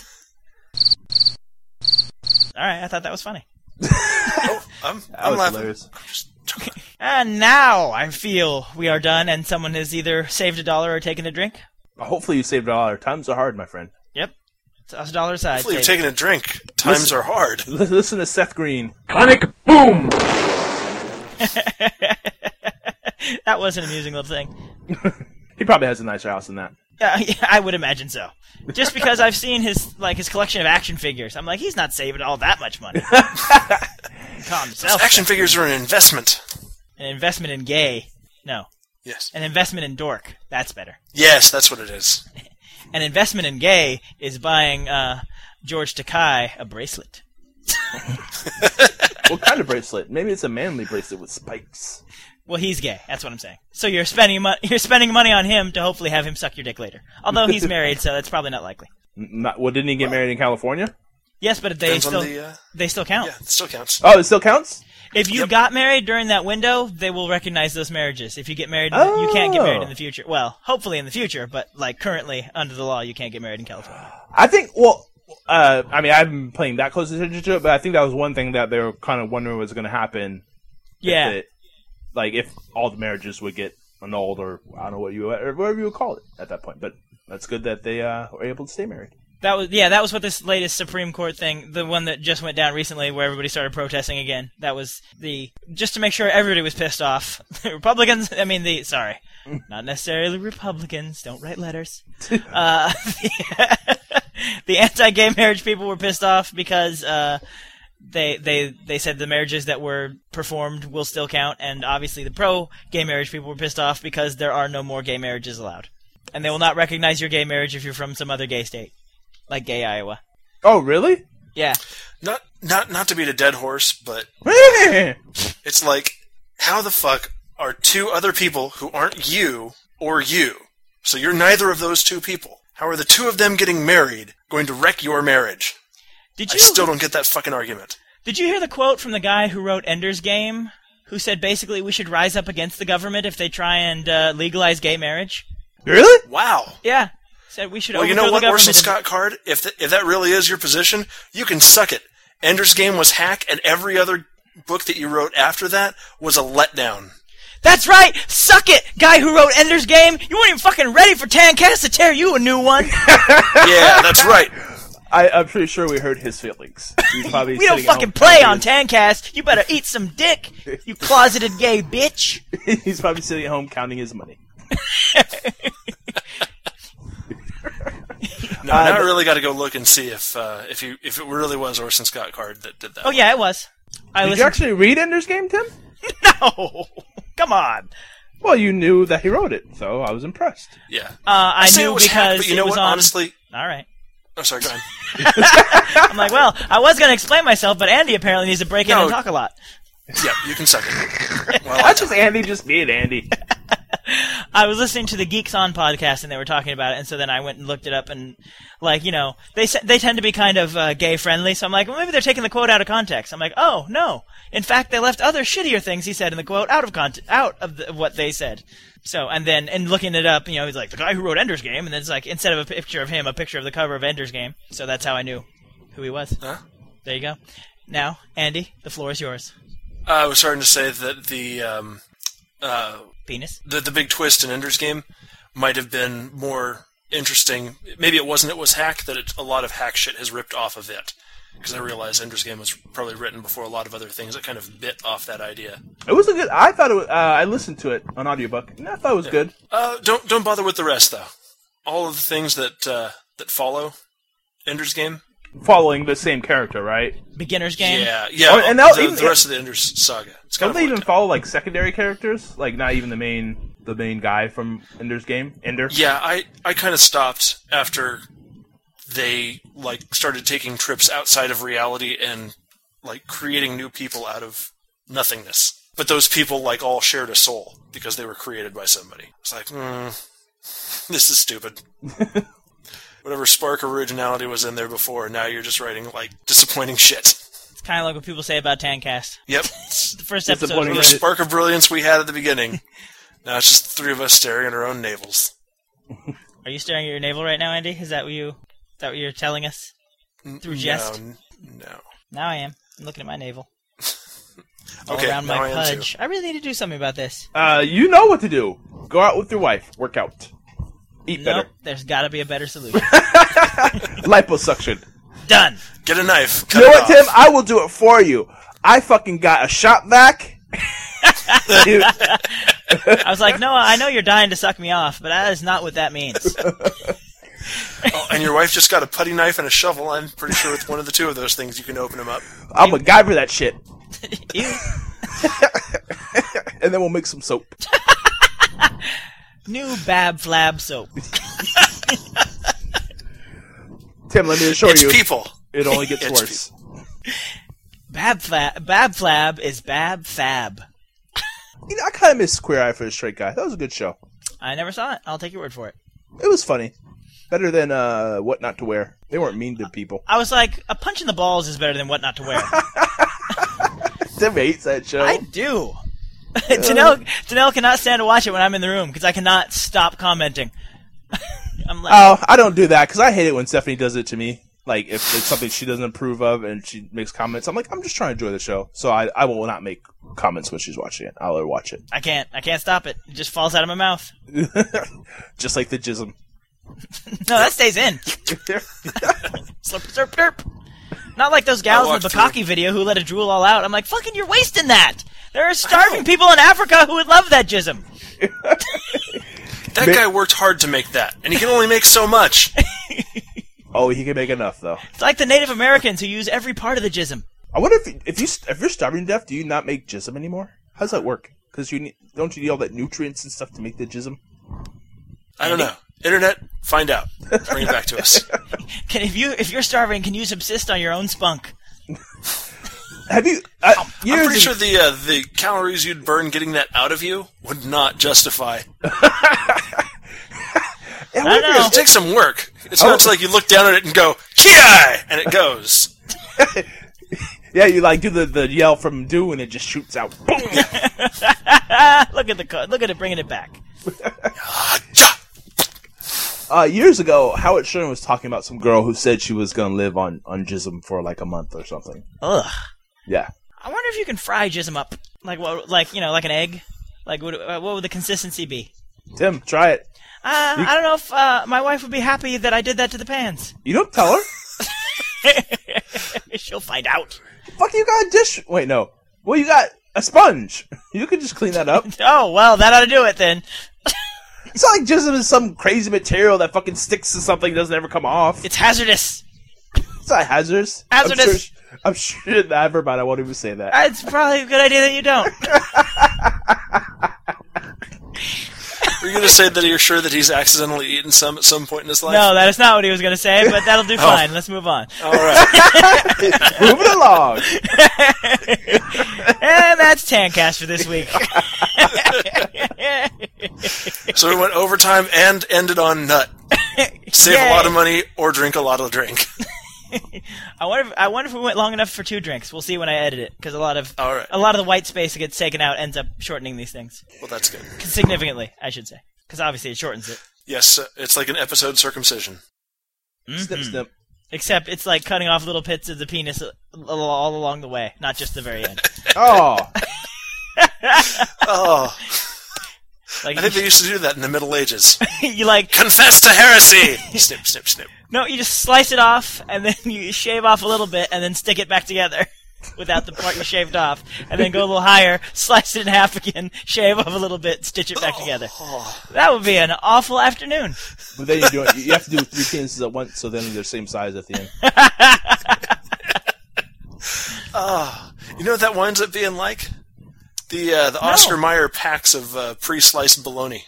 All right, I thought that was funny. Oh, I'm, That I'm was laughing. hilarious. I'm just joking. And now I feel we are done, and someone has either saved a dollar or taken a drink. Hopefully you saved a dollar. Times are hard, my friend. Yep, toss a dollar aside. Hopefully you've save it. taken a drink. Times Listen. are hard. L- Listen to Seth Green. Sonic boom! That was an amusing little thing. He probably has a nicer house than that. Uh, yeah, I would imagine so. Just because I've seen his like his collection of action figures, I'm like, he's not saving all that much money. Calm himself. Action figures are an investment. An investment in gay. No, Yes. an investment in dork. That's better. Yes, that's what it is. An investment in gay is buying uh, George Takei a bracelet. What kind of bracelet? Maybe it's a manly bracelet with spikes. Well, he's gay. That's what I'm saying. So you're spending mo- you're spending money on him to hopefully have him suck your dick later. Although he's married, so that's probably not likely. N- Not, well, didn't he get married in California? Yes, but they Depends on still the, uh, they still count. Yeah, it still counts. Oh, it still counts? If you Yep. got married during that window, they will recognize those marriages. If you get married, in the, you can't get married in Oh. the future. Well, hopefully in the future, but like currently under the law, you can't get married in California. I think, well, uh, I mean, I've been paying that close attention to it, but I think that was one thing that they were kind of wondering was going to happen. Yeah. If it, like, if all the marriages would get annulled, or I don't know what you, or whatever you would call it at that point. But that's good that they uh, were able to stay married. That was yeah, that was what this latest Supreme Court thing, the one that just went down recently, where everybody started protesting again. That was the just to make sure everybody was pissed off. The Republicans, I mean the sorry, not necessarily Republicans. Don't write letters. uh, the, the anti-gay marriage people were pissed off because uh, they they they said the marriages that were performed will still count, and obviously the pro-gay marriage people were pissed off because there are no more gay marriages allowed, and they will not recognize your gay marriage if you're from some other gay state. Like gay Iowa. Oh, really? Yeah. Not not not to beat a dead horse, but it's like, how the fuck are two other people who aren't you or you? So you're neither of those two people. How are the two of them getting married going to wreck your marriage? Did I you still don't get that fucking argument. Did you hear the quote from the guy who wrote Ender's Game, who said basically we should rise up against the government if they try and uh, legalize gay marriage? Really? Wow. Yeah. Said we should Well, you overthrow know what, the government. Orson Scott Card? If th- if that really is your position, you can suck it. Ender's Game was hack, and every other book that you wrote after that was a letdown. That's right! Suck it! Guy who wrote Ender's Game! You weren't even fucking ready for Tancast to tear you a new one! Yeah, that's right. I, I'm pretty sure we hurt his feelings. He's probably We don't sitting at fucking home play on counting Tancast! You better eat some dick, you closeted gay bitch! his- He's probably sitting at home counting his money. No, Uh, now I but- really got to go look and see if uh, if you if it really was Orson Scott Card that did that. Oh yeah, it was. I Did you listened. actually read Ender's Game, Tim? No, come on. Well, you knew that he wrote it, so I was impressed. Yeah. Uh, I, say knew it was because hacked, but you know it was what? on. Honestly, All right. oh sorry, go ahead. I'm like, well, I was going to explain myself, but Andy apparently needs to break in No. and talk a lot. Yeah, you can suck it. Well, That's just Andy just being Andy. I was listening to the Geeks On podcast, and they were talking about it, and so then I went and looked it up, and, like, you know, they se- they tend to be kind of uh, gay-friendly, so I'm like, well, maybe they're taking the quote out of context. I'm like, oh, no. In fact, they left other shittier things he said in the quote out of cont- out of, the, of what they said. So, and then, and looking it up, you know, he's like, the guy who wrote Ender's Game, and then it's like, instead of a picture of him, a picture of the cover of Ender's Game. So that's how I knew who he was. Huh? There you go. Now, Andy, the floor is yours. I was starting to say that the um, uh, Penis. the the big twist in Ender's Game might have been more interesting. Maybe it wasn't. It was hack that it, a lot of hack shit has ripped off of it. Because I realized Ender's Game was probably written before a lot of other things that kind of bit off that idea. It was a good. I thought it. Was, uh, I listened to it on audiobook, and I thought it was Yeah. good. Uh, don't don't bother with the rest though. All of the things that uh, that follow Ender's Game. Following the same character, right? Beginner's Game. Yeah, yeah. Oh, and now the, even- the rest of the Ender's saga. It's kind Don't of they even worked out. follow like secondary characters? Like not even the main, the main guy from Ender's Game, Ender. Yeah, I, I kind of stopped after they like started taking trips outside of reality and like creating new people out of nothingness. But those people like all shared a soul because they were created by somebody. It's like, hmm, this is stupid. Whatever spark of originality was in there before, now you're just writing like disappointing shit. It's kind of like what people say about Tancast. Yep. The first episode. Disappointing Whatever was- shit. spark of brilliance we had at the beginning. Now it's just the three of us staring at our own navels. Are you staring at your navel right now, Andy? Is that what you? Is that what you're telling us through jest? No, no. Now I am. I'm looking at my navel. All Okay, around now my I am too. pudge. I really need to do something about this. Uh, you know what to do. Go out with your wife. Work out. Eat Nope. better. There's got to be a better solution. Liposuction. Done. Get a knife. Cut You know it what, off. Tim? I will do it for you. I fucking got a shop vac. Dude, I was like, no, I know you're dying to suck me off, but that is not what that means. Oh, and your wife just got a putty knife and a shovel. I'm pretty sure with one of the two of those things you can open them up. I'm a guy for that shit. Ew. And then we'll make some soap. New Bab Flab soap. Tim, let me assure It's you, people. it only gets It's worse. Bab Flab. Bab Flab is Bab Fab. You know, I kind of miss Queer Eye for the Straight Guy. That was a good show. I never saw it. I'll take your word for it. It was funny. Better than uh, What Not to Wear. They weren't mean to people. I was like, a punch in the balls is better than what not to wear. Tim hates that show. I do. Janelle, Janelle cannot stand to watch it when I'm in the room because I cannot stop commenting. I'm like, Oh, I don't do that because I hate it when Stephanie does it to me. Like, if it's something she doesn't approve of and she makes comments, I'm like, I'm just trying to enjoy the show. So I, I will not make comments when she's watching it. I'll let her watch it. I can't. I can't stop it. It just falls out of my mouth. Just like the jism. No, that stays in. Slurp, slurp, slurp. Not like those gals in the walked Bukaki video who let it drool all out. I'm like, fucking, you're wasting that. There are starving people in Africa who would love that jism. That guy worked hard to make that, and he can only make so much. Oh, he can make enough, though. It's like the Native Americans who use every part of the jism. I wonder if if you if you're starving to death, do you not make jism anymore? How does that work? Because you need, don't you need all that nutrients and stuff to make the jism? I don't know. Internet, find out. Bring it back to us. Can, if you if you're starving, can you subsist on your own spunk? Have you? Uh, I'm years pretty and- sure the uh, the calories you'd burn getting that out of you would not justify. Yeah, I I wonder don't know. It'll take some work. It's Oh. not like you look down at it and go, "Ki!" and it goes. Yeah, you like do the, the yell from Dune and it just shoots out. Boom! Look at the co- look at it bringing it back. Uh, years ago, Howard Stern was talking about some girl who said she was going to live on, on jism for like a month or something. Ugh. Yeah. I wonder if you can fry jism up, like what, like you know, like an egg. Like what? uh, What would the consistency be? Tim, try it. Uh, I don't know if uh, my wife would be happy that I did that to the pans. You don't tell her. She'll find out. Fuck, you got a dish. Wait, no. Well, you got a sponge. You could just clean that up. Oh well, that ought to do it then. It's not like jism is some crazy material that fucking sticks to something and doesn't ever come off. It's hazardous. It's not hazardous. Hazardous. I'm sure, I'm sure never mind. I won't even say that. It's probably a good idea that you don't. Were you going to say that you're sure that he's accidentally eaten some at some point in his life? No, that is not what he was going to say, but that'll do fine. Let's move on. All right. Moving along. And that's Tancast for this week. So we went overtime and ended on nut. Save Yay. a lot of money or drink a lot of drink. I wonder. If, I wonder if we went long enough for two drinks. We'll see when I edit it, because a lot of All right. a lot of the white space that gets taken out ends up shortening these things Well, that's good. significantly, I should say, because obviously it shortens it. Yes, uh, it's like an episode circumcision. Snip, snip. Except it's like cutting off little bits of the penis all all along the way, not just the very end. Oh. Oh, Like I think they used to do that in the Middle Ages. you like Confess to heresy! Snip, snip, snip. no, you just slice it off and then you shave off a little bit and then stick it back together without the part you shaved off, and then go a little higher, slice it in half again, shave off a little bit, stitch it back together. That would be an awful afternoon. But then you do it, you have to do three penises at once, so then they're the same size at the end. Oh, you know what that winds up being like? The uh, the Oscar Mayer packs of uh, pre-sliced bologna.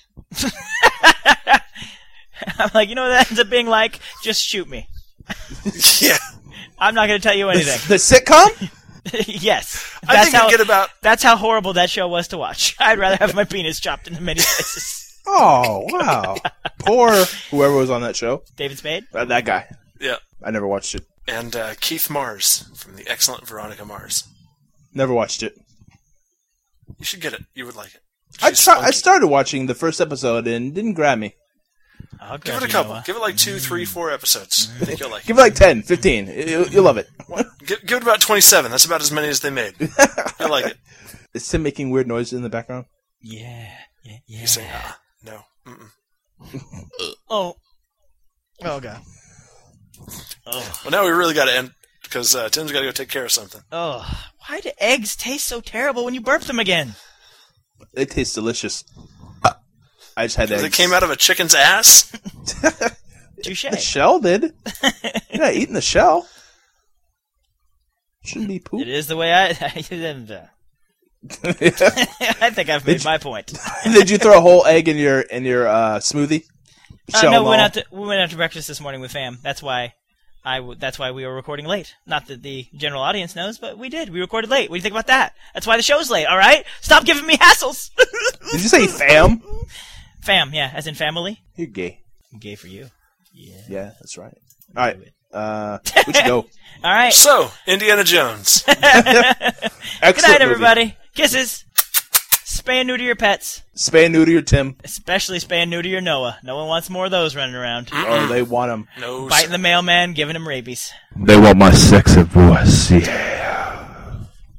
I'm like, you know what that ends up being like? Just shoot me. Yeah, I'm not going to tell you anything. The sitcom? Yes. I That's think how, you get about. that's how horrible that show was to watch. I'd rather have my penis chopped into many pieces. Oh, wow. Poor whoever was on that show. David Spade? Uh, that guy. Yeah, I never watched it. and uh, Keith Mars from the excellent Veronica Mars. Never watched it. You should get it. You would like it. I She's try, I spunky. started watching the first episode and it didn't grab me. I'll Give grab it a you, couple. Noah. Give it like two, three, four episodes. I think you'll like it. Give it like ten, fifteen. You, you'll love it. Give, give it about twenty-seven. That's about as many as they made. You'll like it. Is Tim making weird noises in the background? Yeah, yeah, yeah. You say, ah, no. Mm-mm. Oh. Oh, God. Oh. Well, now we really got to end because uh, Tim's got to go take care of something. Oh. Why do eggs taste so terrible when you burp them again? It tastes delicious. I just had Because eggs. it came out of a chicken's ass? Touche. The shell did. You're not eating the shell. Shouldn't be poop. It is the way I... I think I've made Did my point. Did you throw a whole egg in your in your uh, smoothie? Uh, Shell no, and we went all? out to we went out to breakfast this morning with fam. That's why I w- that's why we were recording late. Not that the general audience knows, but we did. We recorded late. What do you think about that? That's why the show's late. All right, stop giving me hassles. Did you say fam? Fam, yeah, as in family. You're gay. Gay for you. Yeah. Yeah, that's right. All right. Uh, we should go. All right. So, Indiana Jones. Excellent Good night, movie. everybody. Kisses. Spay and neuter your pets, Spay and neuter your Tim. especially spay and neuter your Noah. No one wants more of those running around. Oh, they want him. No, Biting sir. the mailman, giving him rabies. They want my sexy voice, yeah.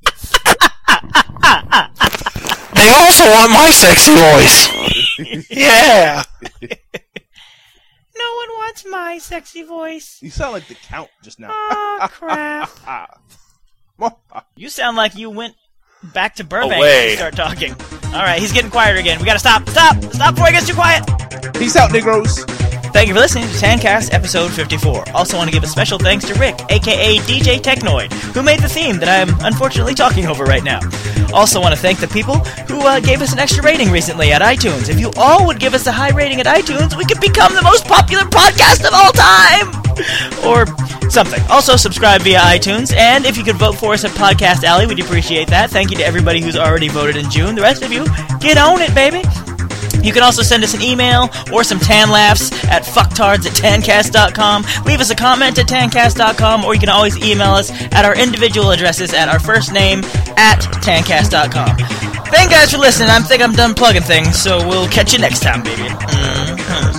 They also want my sexy voice. Yeah. No one wants my sexy voice. You sound like the Count just now. Oh, crap. You sound like you went back to Burbank Away. to start talking. All right, he's getting quieter again. We gotta stop. Stop! Stop before he gets too quiet! Peace out, Negroes. Thank you for listening to Tancast episode fifty-four. Also want to give a special thanks to Rick, aka D J Technoid, who made the theme that I am unfortunately talking over right now. Also want to thank the people who uh, gave us an extra rating recently at iTunes. If you all would give us a high rating at iTunes, we could become the most popular podcast of all time! Or something. Also subscribe via iTunes, and if you could vote for us at Podcast Alley, we'd appreciate that. Thank you to everybody who's already voted in June. The rest of you, get on it, baby! You can also send us an email or some tan laughs at fucktards at tancast dot com. Leave us a comment at tancast dot com, or you can always email us at our individual addresses at our first name at tancast dot com. Thank you guys for listening. I think I'm done plugging things, so we'll catch you next time, baby. Mm-hmm.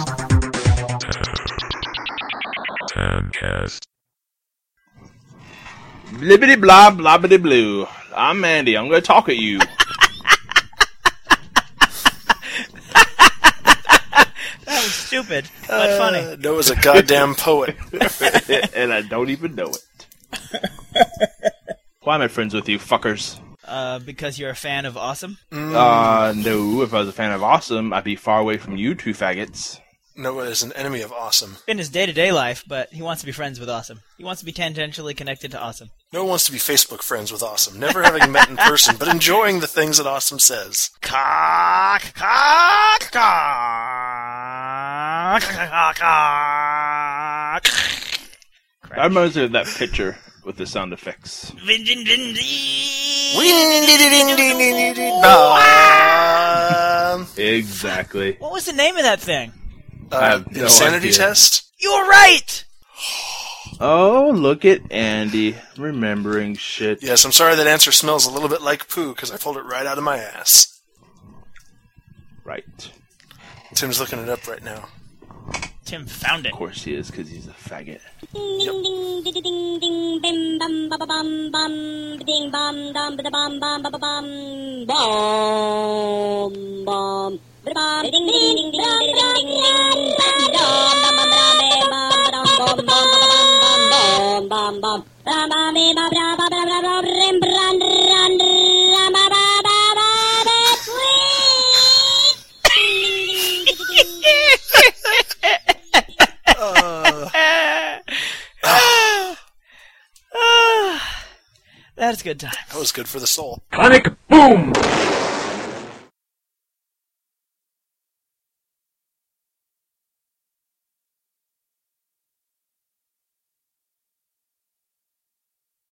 Tancast. Blibbity blah, blobbity blue. I'm Mandy. I'm going to talk at you. That was stupid, but funny. Uh, Noah's a goddamn poet. And I don't even know it. Why am I friends with you, fuckers? Uh, uh, because you're a fan of Awesome? Uh, no. If I was a fan of Awesome, I'd be far away from you two faggots. Noah is an enemy of Awesome. In his day-to-day life, but he wants to be friends with Awesome. He wants to be tangentially connected to Awesome. Noah wants to be Facebook friends with Awesome, never having met in person, but enjoying the things that Awesome says. Cock, cock, cock, cock, cock. That reminds me of that picture with the sound effects. Vinjin, Um, Exactly. What was the name of that thing? I uh, have no insanity idea. test? You were right! Oh, look at Andy remembering shit. Yes, I'm sorry that answer smells a little bit like poo, because I pulled it right out of my ass. Right. Tim's looking it up right now. Tim found it. Of course he is, because he's a faggot. Ding ding ding ding ding bim bum ba ba bum bum ding bum dum ba da bum bum ba ba bum bum bum ba bum ding ding ding ding ding ding ding bum bum bum bum bum bum bum bum bum bum bum be ba bra ba bra bra bra rim bran ran ram ba ba ba ba ba That's a good time. That was good for the soul. Sonic boom!